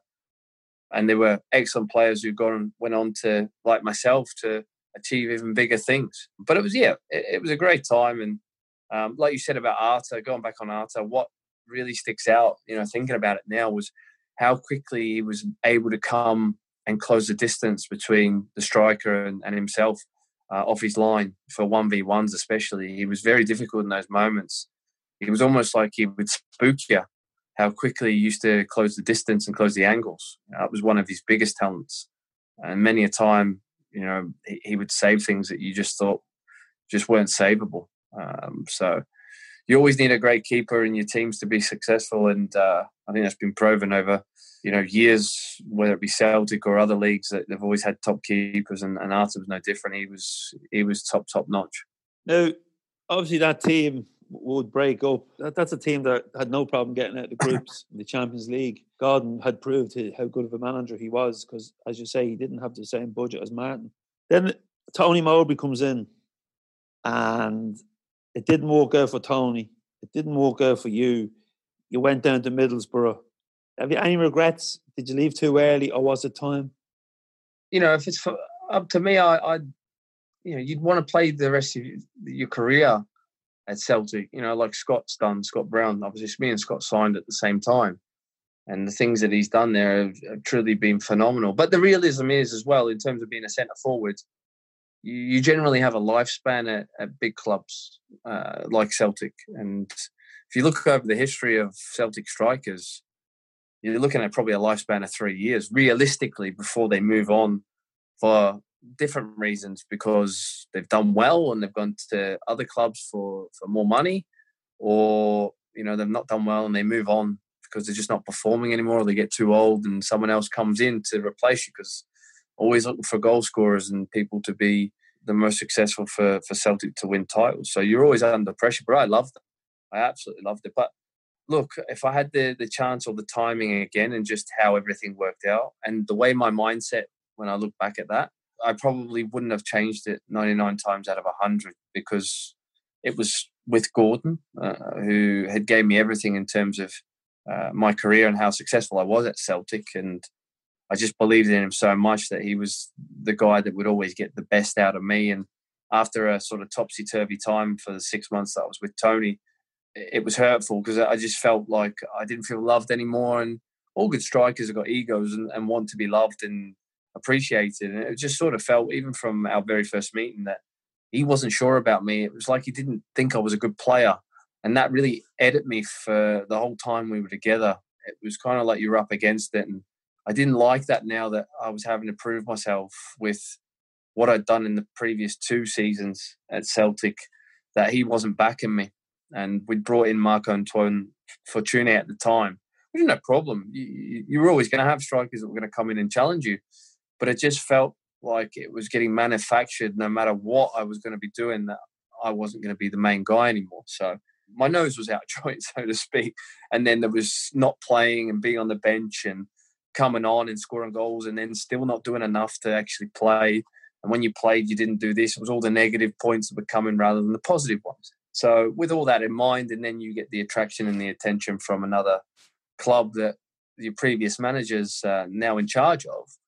And there were excellent players who gone went on to, like myself, to achieve even bigger things. But it was, yeah, it, it was a great time. And um, like you said about Arta, going back on Arta, what really sticks out, you know, thinking about it now, was how quickly he was able to come and close the distance between the striker and, and himself uh, off his line for one v ones especially. He was very difficult in those moments. It was almost like he would spook you, how quickly he used to close the distance and close the angles. That was one of his biggest talents. And many a time, you know, he, he would save things that you just thought just weren't savable. Um, so you always need a great keeper in your teams to be successful. And uh, I think that's been proven over, you know, years, whether it be Celtic or other leagues, that they've always had top keepers, and, and Arta was no different. He was he was top, top notch. Now, obviously that team would break up. That, that's a team that had no problem getting out of the groups in the Champions League. Gordon had proved how good of a manager he was, because, as you say, he didn't have the same budget as Martin. Then Tony Mowbray comes in, and it didn't work out for Tony. It didn't work out for you. You went down to Middlesbrough. Have you any regrets? Did you leave too early, or was it time? You know, if it's for, up to me, I, I, you know, you'd want to play the rest of your, your career at Celtic. You know, like Scott's done, Scott Brown. Obviously, me and Scott signed at the same time, and the things that he's done there have, have truly been phenomenal. But the realism is, as well, in terms of being a centre forward, you, you generally have a lifespan at, at big clubs uh, like Celtic. And if you look over the history of Celtic strikers, you're looking at probably a lifespan of three years, realistically, before they move on for different reasons, because they've done well and they've gone to other clubs for, for more money, or, you know, they've not done well and they move on because they're just not performing anymore, or they get too old and someone else comes in to replace you, because always looking for goal scorers and people to be the most successful for, for Celtic to win titles. So you're always under pressure, but I loved it. I absolutely loved it. But look, if I had the, the chance or the timing again, and just how everything worked out and the way my mindset, when I look back at that, I probably wouldn't have changed it ninety-nine times out of one hundred, because it was with Gordon, uh, who had gave me everything in terms of uh, my career and how successful I was at Celtic. And I just believed in him so much that he was the guy that would always get the best out of me. And after a sort of topsy-turvy time for the six months that I was with Tony, it was hurtful, because I just felt like I didn't feel loved anymore. And all good strikers have got egos and, and want to be loved and appreciated. And it just sort of felt, even from our very first meeting, that he wasn't sure about me. It was like he didn't think I was a good player. And that really ate at me for the whole time we were together. It was kind of like you were up against it. And I didn't like that, now that I was having to prove myself with what I'd done in the previous two seasons at Celtic, that he wasn't backing me. And we'd brought in Marc-Antoine Fortuné at the time. We didn't have a problem. You, you were always going to have strikers that were going to come in and challenge you. But it just felt like it was getting manufactured, no matter what I was going to be doing, that I wasn't going to be the main guy anymore. So my nose was out of joint, so to speak. And then there was not playing and being on the bench and coming on and scoring goals, and then still not doing enough to actually play. And when you played, you didn't do this. It was all the negative points that were coming rather than the positive ones. So with all that in mind, and then you get the attraction and the attention from another club that your previous manager's uh, now in charge of,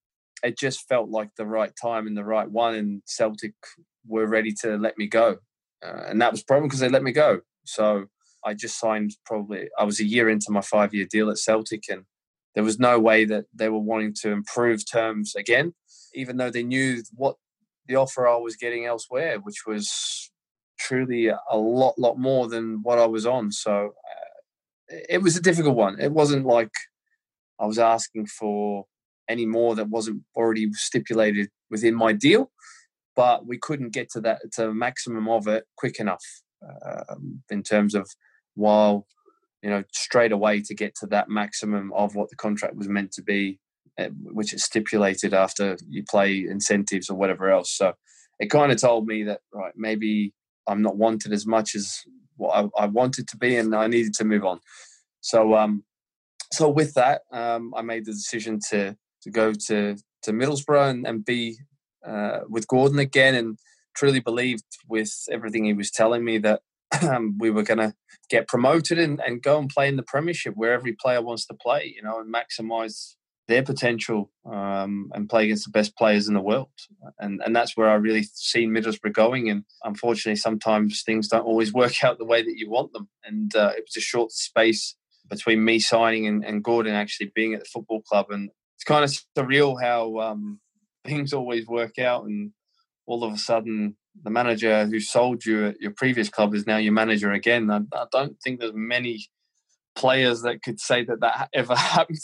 it just felt like the right time and the right one, and Celtic were ready to let me go. Uh, and that was the problem because they let me go. So I just signed probably, I was a year into my five-year deal at Celtic, and there was no way that they were wanting to improve terms again, even though they knew what the offer I was getting elsewhere, which was truly a lot, lot more than what I was on. So uh, it was a difficult one. It wasn't like I was asking for any more that wasn't already stipulated within my deal, but we couldn't get to that, to a maximum of it quick enough um, in terms of while, you know, straight away to get to that maximum of what the contract was meant to be, uh, which is stipulated after you play incentives or whatever else. So it kind of told me that, right, maybe I'm not wanted as much as what I, I wanted to be, and I needed to move on. So, um, so with that, um, I made the decision to to go to to Middlesbrough and, and be uh, with Gordon again, and truly believed with everything he was telling me that um, we were going to get promoted and, and go and play in the Premiership where every player wants to play, you know, and maximise their potential um, and play against the best players in the world. And and that's where I really seen Middlesbrough going. And unfortunately, sometimes things don't always work out the way that you want them. And uh, it was a short space between me signing and, and Gordon actually being at the football club. And it's kind of surreal how um, things always work out, and all of a sudden the manager who sold you at your previous club is now your manager again. I, I don't think there's many players that could say that that ever happened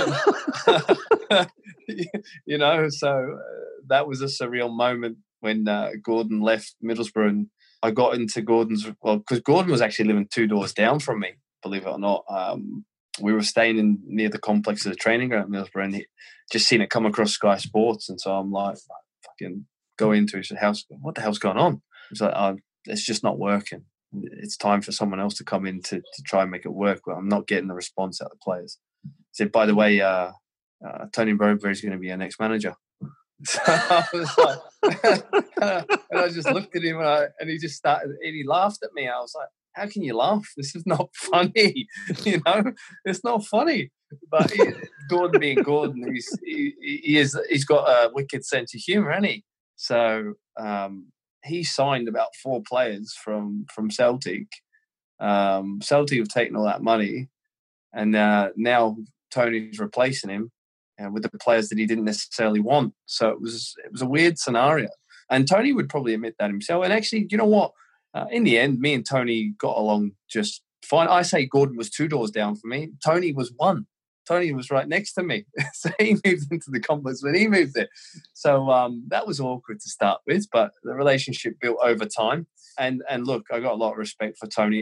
to them. You know, so uh, that was a surreal moment when uh, Gordon left Middlesbrough, and I got into Gordon's, well, because Gordon was actually living two doors down from me, believe it or not. Um, we were staying in near the complex of the training ground at Middlesbrough, and he, just seen it come across Sky Sports. And so I'm like, fucking go into it. He said, How's, what the hell's going on? He's like, oh, it's just not working. It's time for someone else to come in to, to try and make it work. But I'm not getting the response out of the players. He said, by the way, uh, uh, Tony Mowbray is going to be our next manager. So I was like, and I just looked at him, and, I, and he just started, and he laughed at me. I was like, how can you laugh? This is not funny. You know, it's not funny. But he, Gordon being Gordon, he's, he, he is, he's got a wicked sense of humour, hasn't he? So um, he signed about four players from, from Celtic. Um, Celtic have taken all that money, and uh, now Tony's replacing him uh, with the players that he didn't necessarily want. So it was it was a weird scenario. And Tony would probably admit that himself. And actually, you know what? Uh, in the end, me and Tony got along just fine. I say Gordon was two doors down from me. Tony was one. Tony was right next to me. So he moved into the complex when he moved there. So um, that was awkward to start with, but the relationship built over time. And and look, I got a lot of respect for Tony.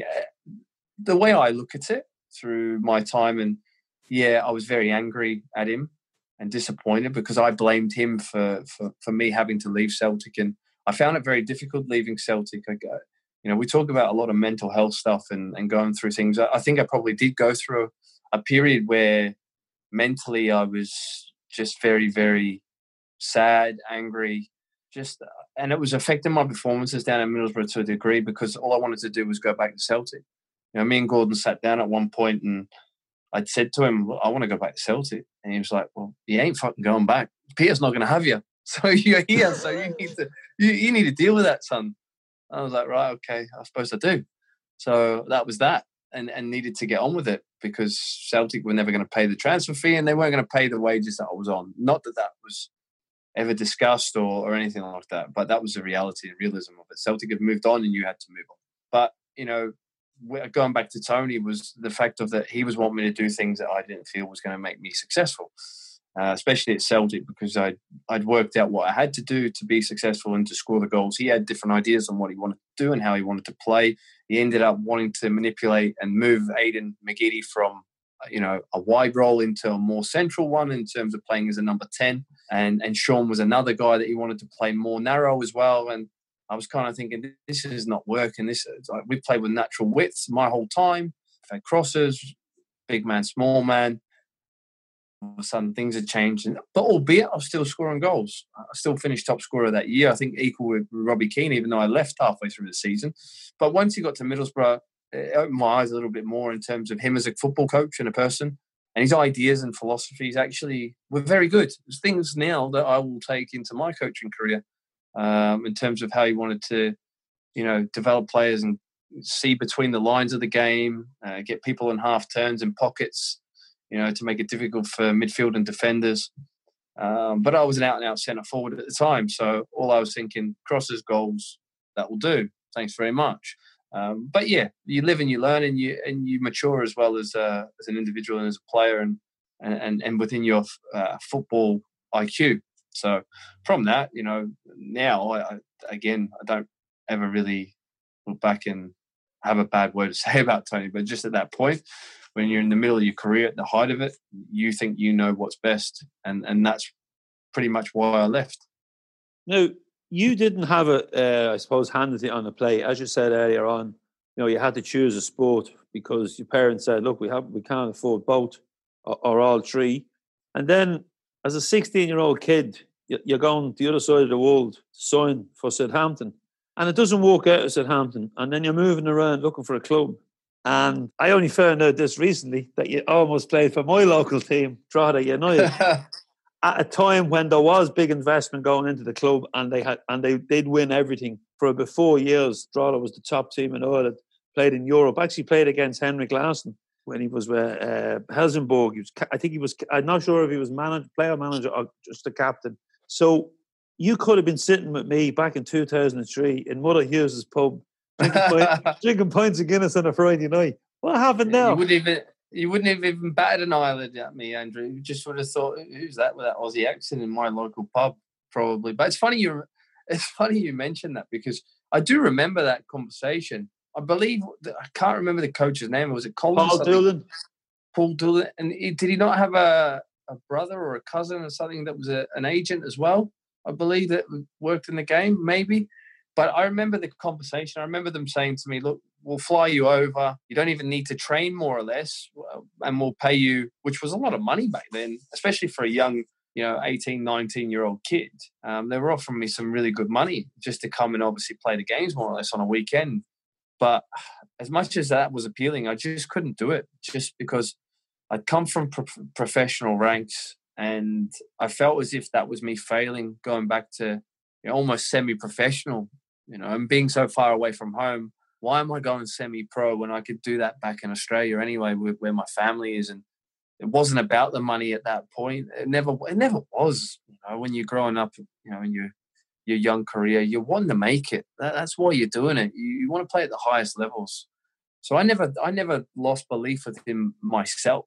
The way I look at it through my time, and yeah, I was very angry at him and disappointed because I blamed him for, for, for me having to leave Celtic. And I found it very difficult leaving Celtic. I go, you know, we talk about a lot of mental health stuff and, and going through things. I think I probably did go through a, a period where mentally I was just very, very sad, angry, just, and it was affecting my performances down at Middlesbrough to a degree because all I wanted to do was go back to Celtic. You know, me and Gordon sat down at one point and I'd said to him, I want to go back to Celtic. And he was like, well, you ain't fucking going back. Peter's not going to have you. So you're here, so you need to you, you need to deal with that, son. I was like, right, okay, I suppose I do. So that was that, and, and needed to get on with it because Celtic were never going to pay the transfer fee and they weren't going to pay the wages that I was on. Not that that was ever discussed or, or anything like that, but that was the reality and realism of it. Celtic had moved on and you had to move on. But, you know, going back to Tony was the fact of that he was wanting me to do things that I didn't feel was going to make me successful. Uh, especially at Celtic, because I'd, I'd worked out what I had to do to be successful and to score the goals. He had different ideas on what he wanted to do and how he wanted to play. He ended up wanting to manipulate and move Aidan McGeady from, you know, a wide role into a more central one in terms of playing as a number ten. And, and Sean was another guy that he wanted to play more narrow as well. And I was kind of thinking, this is not working. This is, like, we played with natural width my whole time. I've had crosses, big man, small man. All of a sudden things had changed, but albeit I was still scoring goals. I still finished top scorer that year, I think equal with Robbie Keane, even though I left halfway through the season. But once he got to Middlesbrough, it opened my eyes a little bit more in terms of him as a football coach and a person, And his ideas and philosophies actually were very good. There's things now that I will take into my coaching career um, in terms of how he wanted to, you know, develop players and see between the lines of the game, uh, get people in half turns and pockets, you know, to make it difficult for midfield and defenders. Um, but I was an out-and-out centre forward at the time, so all I was thinking, crosses, goals, that will do. Thanks very much. Um, but yeah, you live and you learn, and you and you mature as well as uh, as an individual and as a player, and and and within your uh, football I Q. So from that, you know, now I, I again I don't ever really look back and have a bad word to say about Tony, but just at that point, when you're in the middle of your career, at the height of it, you think you know what's best, and and that's pretty much why I left. Now, you didn't have a, uh, I suppose, handed it on the plate, as you said earlier on. You know, you had to choose a sport because your parents said, "Look, we have we can't afford both or, or all three." And then, as a sixteen-year-old kid, you're going to the other side of the world to sign for Southampton, and it doesn't work out at Southampton. And then you're moving around looking for a club. And I only found out this recently that you almost played for my local team, Drogheda United, at a time when there was big investment going into the club, and they had and they they'd win everything for about four years. Drogheda was the top team in Ireland, played in Europe. Actually played against Henrik Larsson when he was with uh, Helsingborg. He was, I think he was. I'm not sure if he was manager, player manager, or just the captain. So you could have been sitting with me back in two thousand three in Mother Hughes's pub, drinking, pints, drinking pints of Guinness on a Friday night. What happened now? You wouldn't even you wouldn't have even batted an eyelid at me, Andrew. You just would have thought, "Who's that with that Aussie accent in my local pub?" Probably. But it's funny you it's funny you mentioned that, because I do remember that conversation. I believe I can't remember the coach's name. Was it Colin? Paul Doolan? Paul Doolan. And he, did he not have a, a brother or a cousin or something that was a, an agent as well? I believe that worked in the game, maybe. But I remember the conversation. I remember them saying to me, "Look, we'll fly you over. You don't even need to train, more or less, and we'll pay you," which was a lot of money back then, especially for a young, you know, eighteen, nineteen-year-old kid. Um, they were offering me some really good money just to come and obviously play the games more or less on a weekend. But as much as that was appealing, I just couldn't do it, just because I'd come from pro- professional ranks, and I felt as if that was me failing, going back to, you know, almost semi-professional, you know, and being so far away from home. Why am I going semi-pro when I could do that back in Australia anyway, where my family is? And it wasn't about the money at that point. It never, it never was. You know, when you're growing up, you know, in your your young career, you're wanting to make it. That, that's why you're doing it. You, you want to play at the highest levels. So I never, I never lost belief within myself.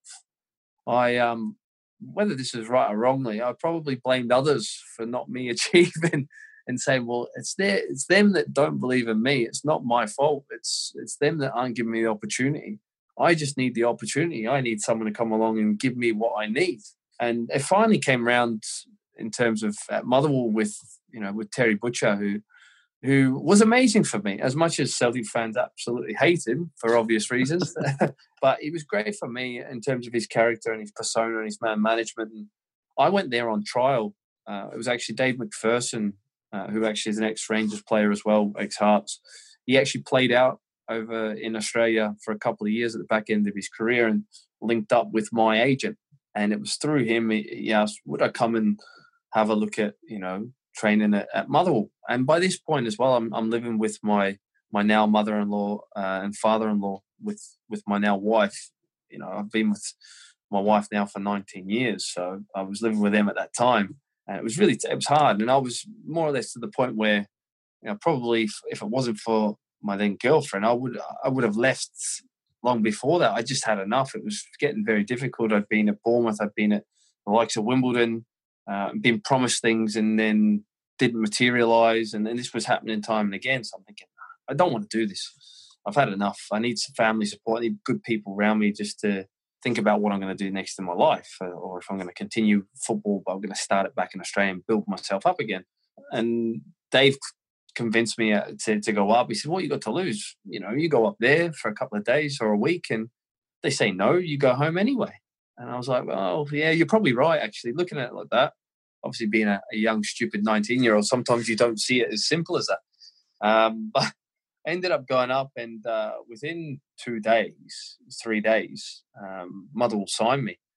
I, um, whether this is right or wrongly, I probably blamed others for not me achieving. And saying, well, it's their, it's them that don't believe in me. It's not my fault. It's it's them that aren't giving me the opportunity. I just need the opportunity. I need someone to come along and give me what I need. And it finally came around in terms of at Motherwell with, you know, with Terry Butcher, who who was amazing for me. As much as Celtic fans absolutely hate him for obvious reasons, but he was great for me in terms of his character and his persona and his man management. And I went there on trial. Uh, it was actually Dave McPherson, Uh, who actually is an ex-Rangers player as well, ex-Hearts. He actually played out over in Australia for a couple of years at the back end of his career and linked up with my agent. And it was through him, he, he asked, would I come and have a look at, you know, training at, at Motherwell? And by this point as well, I'm, I'm living with my my now mother-in-law uh, and father-in-law with, with my now wife. You know, I've been with my wife now for nineteen years. So I was living with them at that time. And it was really, it was hard. And I was more or less to the point where, you know, probably if, if it wasn't for my then girlfriend, I would, I would have left long before that. I just had enough. It was getting very difficult. I'd been at Bournemouth. I'd been at the likes of Wimbledon, uh, been promised things and then didn't materialise. And then this was happening time and again. So I'm thinking, I don't want to do this. I've had enough. I need some family support. I need good people around me just to think about what I'm going to do next in my life, or if I'm going to continue football, but I'm going to start it back in Australia and build myself up again. And Dave convinced me to, to go up. He said, what you got to lose? You know, you go up there for a couple of days or a week and they say no, you go home anyway. And I was like, well, yeah, you're probably right, actually, looking at it like that. Obviously, being a, a young, stupid nineteen-year-old, sometimes you don't see it as simple as that. Um, but I ended up going up, and uh, within two days, three days, um, Motherwell signed me.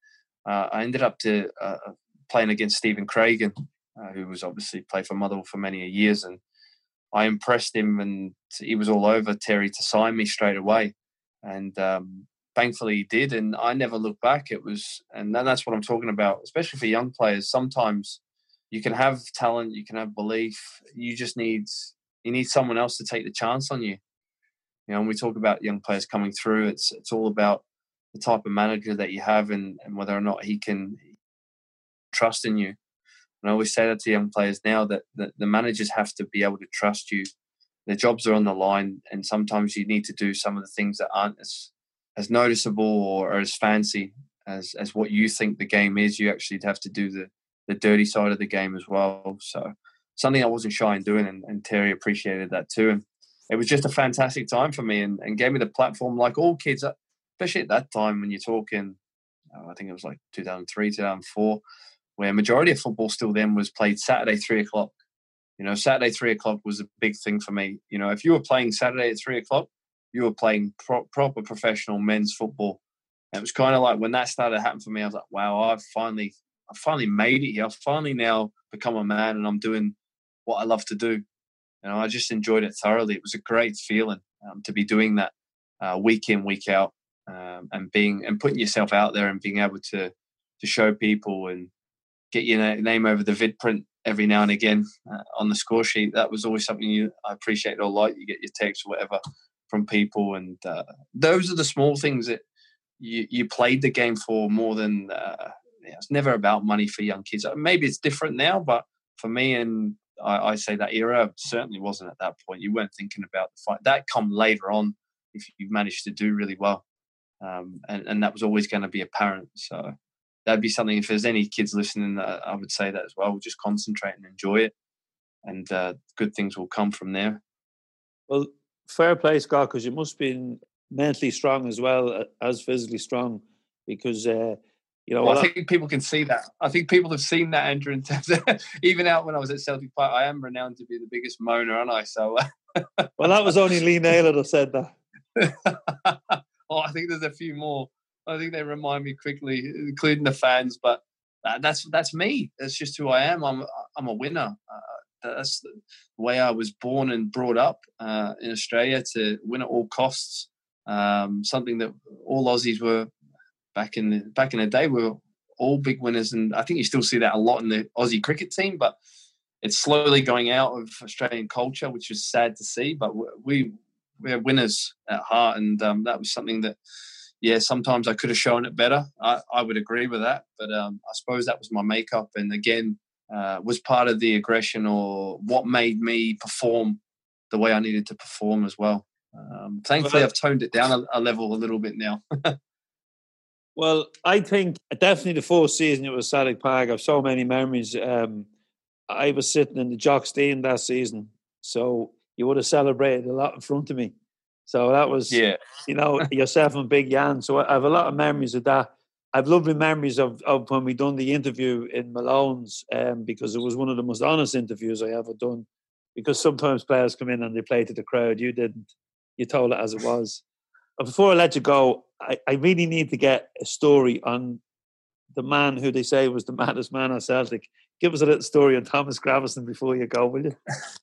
uh, I ended up to uh, playing against Stephen Craigan, uh, who was obviously played for Motherwell for many years, and I impressed him, and he was all over Terry to sign me straight away, and um, thankfully he did, and I never looked back. It was, and that's what I'm talking about, especially for young players. Sometimes you can have talent, you can have belief, you just need you need someone else to take the chance on you. You know, when we talk about young players coming through, it's it's all about the type of manager that you have, and, and whether or not he can trust in you. And I always say that to young players now, that, that the managers have to be able to trust you. Their jobs are on the line, and sometimes you need to do some of the things that aren't as as noticeable or as fancy as, as what you think the game is. You actually have to do the, the dirty side of the game as well. So something I wasn't shy in doing, and, and Terry appreciated that too. And it was just a fantastic time for me, and, and gave me the platform, like all kids, especially at that time when you're talking, oh, I think it was like two thousand three, two thousand four, where majority of football still then was played Saturday, three o'clock. You know, Saturday, three o'clock was a big thing for me. You know, if you were playing Saturday at three o'clock, you were playing pro- proper professional men's football. And it was kind of like when that started to happen for me, I was like, wow, I've finally, I finally made it here. I've finally now become a man, and I'm doing what I love to do. You know, I just enjoyed it thoroughly. It was a great feeling um, to be doing that uh, week in, week out, um, and being and putting yourself out there and being able to to show people and get your name over the vid print every now and again uh, on the score sheet. That was always something you I appreciated a lot. You get your texts or whatever from people, and uh, those are the small things that you you played the game for more than. Uh, yeah, it's never about money for young kids. Maybe it's different now, but for me, and I, I say that era certainly wasn't at that point. You weren't thinking about the fight. That come later on if you managed to do really well, um, and and that was always going to be apparent. So that'd be something. If there's any kids listening, uh, I would say that as well. Just concentrate and enjoy it, and uh, good things will come from there. Well, fair play, Scott, because you must be mentally strong as well as physically strong, because uh, you know. Well, I think people can see that. I think people have seen that, Andrew. In terms of, even out when I was at Celtic Park, I am renowned to be the biggest moaner, aren't I? So, well, that was only Lee Naylor that said that. Oh, I think there's a few more. I think they remind me quickly, including the fans. But uh, that's that's me. That's just who I am. I'm I'm a winner. Uh, that's the way I was born and brought up uh, in Australia, to win at all costs. Um, something that all Aussies were back in the back in the day. We were all big winners, and I think you still see that a lot in the Aussie cricket team. But it's slowly going out of Australian culture, which is sad to see. But we we're winners at heart, and um, that was something that. Yeah, sometimes I could have shown it better. I, I would agree with that. But um, I suppose that was my makeup. And again, uh, was part of the aggression, or what made me perform the way I needed to perform as well. Um, thankfully, well, I've toned it down a, a level a little bit now. Well, I think definitely the fourth season it was Celtic Park. I have so many memories. Um, I was sitting in the Jock Stein that season. So you would have celebrated a lot in front of me. So that was, yeah. you know, yourself and Big Jan. So I have a lot of memories of that. I've lovely memories of, of when we done the interview in Malone's, um, because it was one of the most honest interviews I ever done. Because sometimes players come in and they play to the crowd. You didn't. You told it as it was. But before I let you go, I, I really need to get a story on the man who they say was the maddest man at Celtic. Give us a little story on Thomas Gravesen before you go, will you?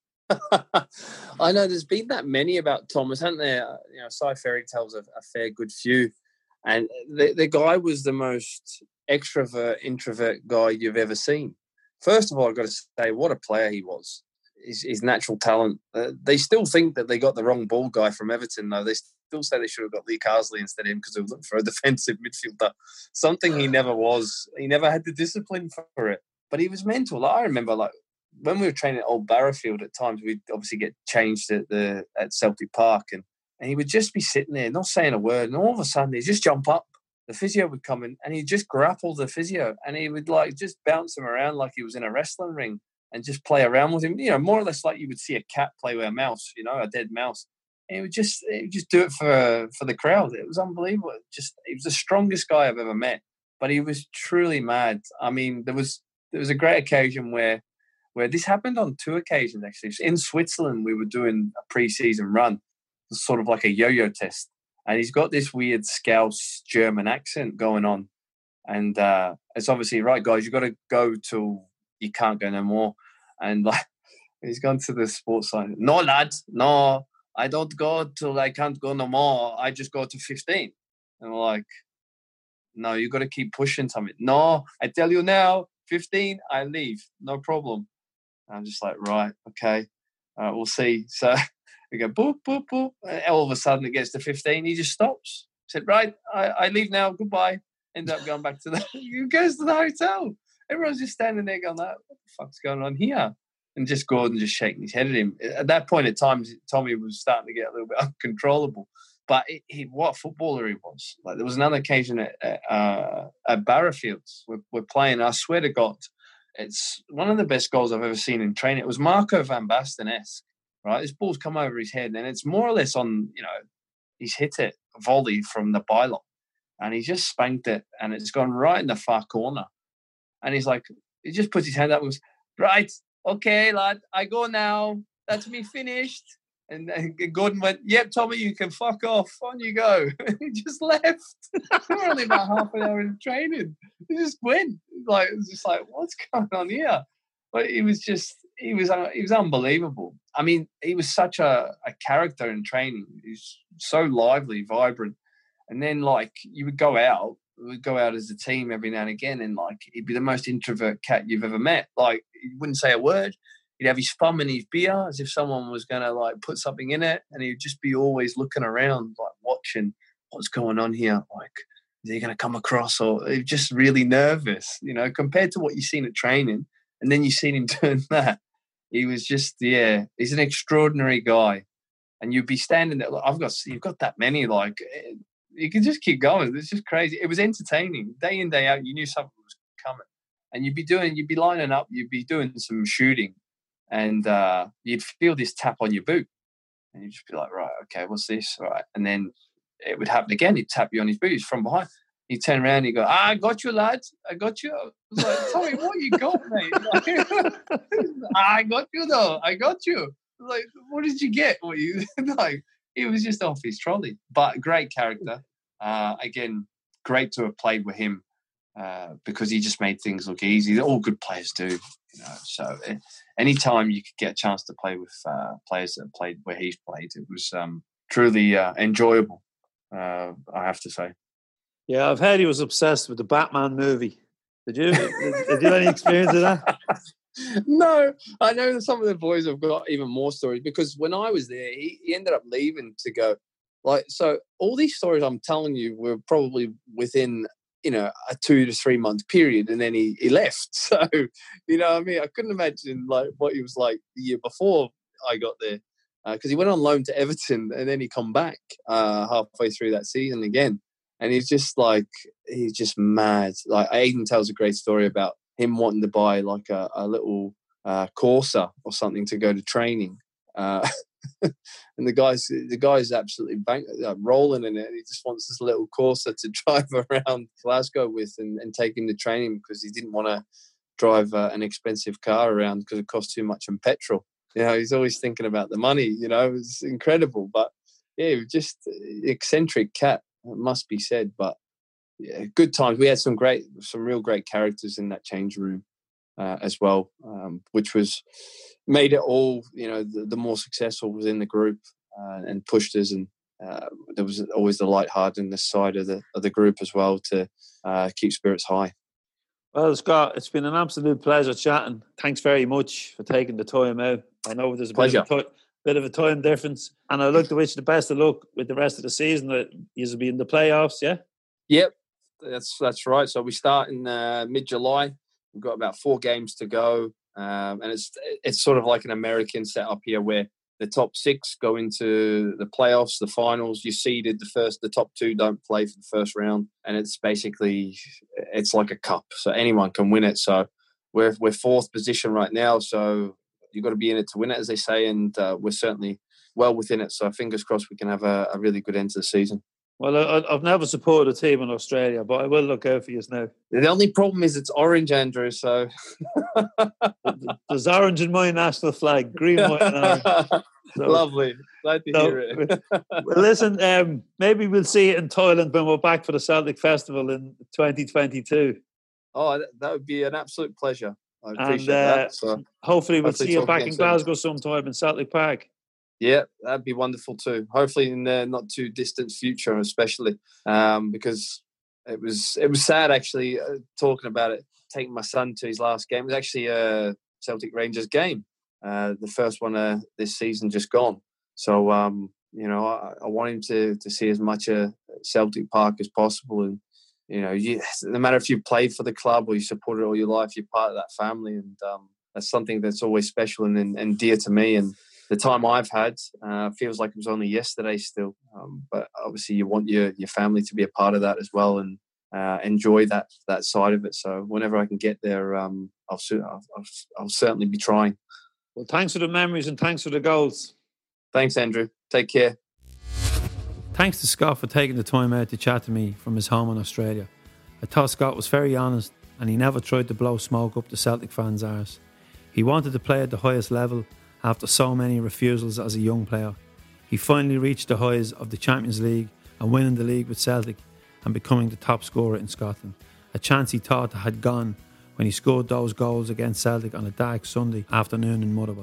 I know there's been that many about Thomas, hasn't there? You know, Cy Ferry tells a, a fair good few. And the, the guy was the most extrovert, introvert guy you've ever seen. First of all, I've got to say, what a player he was. His, his natural talent. Uh, they still think that they got the wrong ball guy from Everton, though. They still say they should have got Lee Carsley instead of him because they were looking for a defensive midfielder. Something he never was. He never had the discipline for it. But he was mental. Like, I remember, like, when we were training at Old Barrowfield, at times we'd obviously get changed at the at Celtic Park, and, and he would just be sitting there, not saying a word, and all of a sudden he'd just jump up. The physio would come in, and he'd just grapple the physio, and he would like just bounce him around like he was in a wrestling ring, and just play around with him. You know, more or less like you would see a cat play with a mouse. You know, a dead mouse. And he would just he would just do it for for the crowd. It was unbelievable. Just he was the strongest guy I've ever met, but he was truly mad. I mean, there was there was a great occasion where. Where this happened on two occasions, actually. In Switzerland, we were doing a pre-season run, sort of like a yo-yo test. And he's got this weird Scouse German accent going on. And uh, it's obviously, right, guys, you've got to go till you can't go no more. And like, he's gone to the sports science. No, lad, no, I don't go till I can't go no more. I just go to fifteen. And we're like, no, you got to keep pushing, Tommy. No, I tell you now, fifteen, I leave. No problem. And I'm just like, right, okay, uh, we'll see. So we go, boop, boop, boop. And all of a sudden it gets to fifteen. He just stops. Said, right, I, I leave now. Goodbye. End up going back to the, he goes to the hotel. Everyone's just standing there going, what the fuck's going on here? And just Gordon just shaking his head at him. At that point at times, Tommy was starting to get a little bit uncontrollable. But it, he, what a footballer he was. Like, there was another occasion at, at, uh, at Barrowfields. We're, we're playing, I swear to God, it's one of the best goals I've ever seen in training. It was Marco van Basten-esque, right? This ball's come over his head, and it's more or less on, you know, he's hit it, volley from the byline, and he just spanked it, and it's gone right in the far corner. And he's like, he just puts his hand up and goes, right, okay, lad, I go now. That's me finished. And, and Gordon went, yep, Tommy, you can fuck off. On you go. He just left. We're only about half an hour in training. He just went. Like, it was just like, what's going on here? But he was just, he was uh, he was unbelievable. I mean, he was such a, a character in training. He's so lively, vibrant. And then, like, you would go out, we would go out as a team every now and again, and, like, he'd be the most introvert cat you've ever met. Like, he wouldn't say a word. He'd have his thumb in his beer as if someone was going to, like, put something in it, and he'd just be always looking around, like, watching what's going on here. Like, is he going to come across? Or he's just really nervous, you know, compared to what you've seen at training. And then you've seen him turn that. He was just, yeah, he's an extraordinary guy. And you'd be standing there, like, I've got, you've got that many, like, you can just keep going. It's just crazy. It was entertaining. Day in, day out, you knew something was coming. And you'd be doing, you'd be lining up, you'd be doing some shooting. And uh, you'd feel this tap on your boot. And you'd just be like, right, okay, what's this? All right. And then it would happen again. He'd tap you on his boot. He's from behind. He'd turn around and he'd go, ah, I got you, lad. I got you. I was like, Tommy, what you got, mate? Like, I got you, though. I got you. Like, what did you get? What you like? He was just off his trolley. But great character. Uh, again, great to have played with him uh, because he just made things look easy. All good players do. You know, so uh, anytime you could get a chance to play with uh, players that played where he's played, it was um, truly uh, enjoyable, uh, I have to say. Yeah, I've heard he was obsessed with the Batman movie. Did you? did, did you have any experience of that? No, I know that some of the boys have got even more stories because when I was there, he, he ended up leaving to go. Like, so all these stories I'm telling you were probably within, you know, a two to three month period, and then he, he left. So, you know what I mean? I couldn't imagine like what he was like the year before I got there because uh, he went on loan to Everton and then he come back uh, halfway through that season again. And he's just like, he's just mad. Like, Aidan tells a great story about him wanting to buy like a, a little uh, Corsa or something to go to training. Uh, and the guy's the guy's absolutely bank, uh, rolling in it. And he just wants this little Corsa to drive around Glasgow with and, and take him to training because he didn't want to drive uh, an expensive car around because it cost too much in petrol. You know, he's always thinking about the money. You know, it's incredible. But yeah, just eccentric cat. It must be said, but yeah, good times. We had some great, some real great characters in that change room uh, as well, um, which was made it all, you know, the, the more successful within the group uh, and pushed us. And uh, there was always the lightheartedness side of the of the group as well to uh, keep spirits high. Well, Scott, it's been an absolute pleasure chatting. Thanks very much for taking the time out. I know there's a bit of a, t- bit of a time difference, and I'd like to wish you the best of luck with the rest of the season. That you'll be in the playoffs, yeah? Yep, that's that's right. So we start in uh, mid-July. We've got about four games to go, um, and it's it's sort of like an American setup here, where the top six go into the playoffs, the finals. You seeded the first, the top two don't play for the first round, and it's basically it's like a cup, so anyone can win it. So we're we're fourth position right now, so you've got to be in it to win it, as they say, and uh, we're certainly well within it. So fingers crossed we can have a, a really good end to the season. Well, I, I've never supported a team in Australia, but I will look out for you now. The only problem is it's orange, Andrew, so... There's orange in my national flag, green, white and orange. So, lovely. Glad to So, hear it. well, listen, um, maybe we'll see it in Thailand when we're back for the Celtic Festival in twenty twenty-two. Oh, that, that would be an absolute pleasure. I And appreciate uh, that. So hopefully we'll hopefully see you talk back again in soon. Glasgow sometime in Celtic Park. Yeah, that'd be wonderful too. Hopefully in the not too distant future, especially um, because it was it was sad actually uh, talking about it. Taking my son to his last game. It was actually a Celtic Rangers game, uh, the first one uh, this season, just gone. So um, you know, I, I want him to to see as much uh, Celtic Park as possible. And you know, you, no matter if you've played for the club or you supported it all your life, you're part of that family, and um, that's something that's always special and, and, and dear to me. And the time I've had uh, feels like it was only yesterday still. Um, but obviously, you want your your family to be a part of that as well, and uh, enjoy that that side of it. So whenever I can get there, um, I'll, I'll, I'll I'll certainly be trying. Well, thanks for the memories and thanks for the goals. Thanks, Andrew. Take care. Thanks to Scott for taking the time out to chat to me from his home in Australia. I thought Scott was very honest and he never tried to blow smoke up the Celtic fans' arse. He wanted to play at the highest level after so many refusals as a young player. He finally reached the highs of the Champions League and winning the league with Celtic and becoming the top scorer in Scotland. A chance he thought had gone when he scored those goals against Celtic on a dark Sunday afternoon in Motherwell.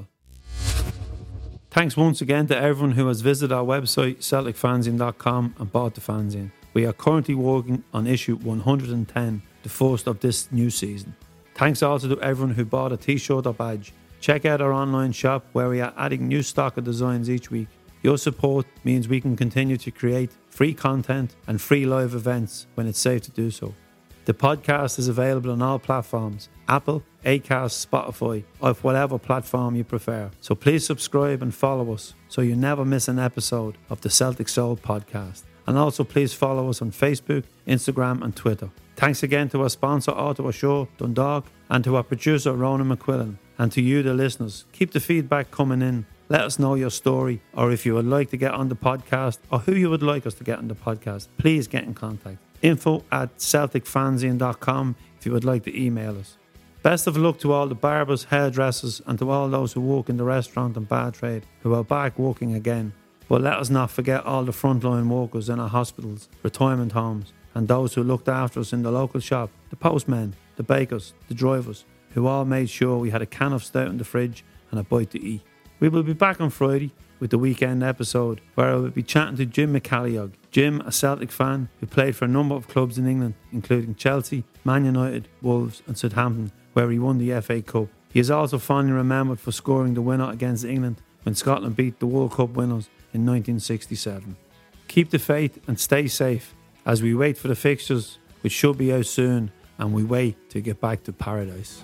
Thanks once again to everyone who has visited our website celtic fanzine dot com and bought the fanzine. We are currently working on issue one hundred ten, the first of this new season. Thanks also to everyone who bought a t-shirt or badge. Check out our online shop where we are adding new stock of designs each week. Your support means we can continue to create free content and free live events when it's safe to do so. The podcast is available on all platforms, Apple, Acast, Spotify, or whatever platform you prefer. So please subscribe and follow us so you never miss an episode of the Celtic Soul podcast. And also please follow us on Facebook, Instagram and Twitter. Thanks again to our sponsor Ottawa Shore, Dundalk, and to our producer Ronan McQuillan. And to you, the listeners, keep the feedback coming in. Let us know your story, or if you would like to get on the podcast, or who you would like us to get on the podcast, please get in contact. Info at celtic fanzine dot com if you would like to email us. Best of luck to all the barbers, hairdressers, and to all those who work in the restaurant and bar trade who are back working again. But let us not forget all the frontline workers in our hospitals, retirement homes, and those who looked after us in the local shop, the postmen, the bakers, the drivers, who all made sure we had a can of stout in the fridge and a bite to eat. We will be back on Friday with the weekend episode where I will be chatting to Jim McCalliog. Jim, a Celtic fan who played for a number of clubs in England, including Chelsea, Man United, Wolves and Southampton, where he won the F A Cup. He is also fondly remembered for scoring the winner against England when Scotland beat the World Cup winners in nineteen sixty-seven. Keep the faith and stay safe as we wait for the fixtures, which should be out soon, and we wait to get back to paradise.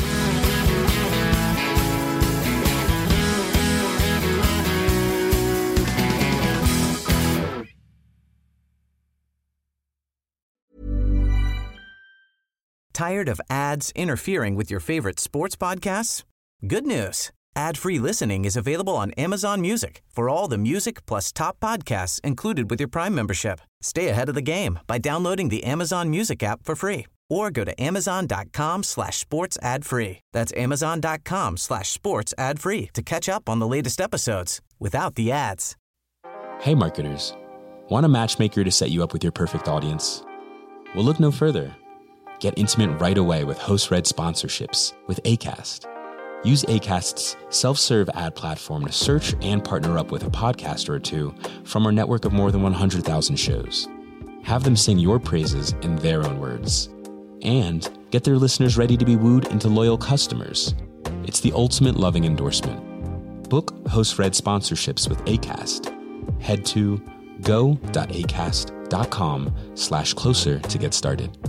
Tired of ads interfering with your favorite sports podcasts? Good news. Ad-free listening is available on Amazon Music for all the music plus top podcasts included with your Prime membership. Stay ahead of the game by downloading the Amazon Music app for free or go to amazon.com slash sports ad free. That's amazon.com slash sports ad free to catch up on the latest episodes without the ads. Hey marketers, want a matchmaker to set you up with your perfect audience? Well, look no further. Get intimate right away with host-read sponsorships with Acast. Use Acast's self-serve ad platform to search and partner up with a podcaster or two from our network of more than one hundred thousand shows. Have them sing your praises in their own words. And get their listeners ready to be wooed into loyal customers. It's the ultimate loving endorsement. Book host-read sponsorships with Acast. Head to go.acast.com slash closer to get started.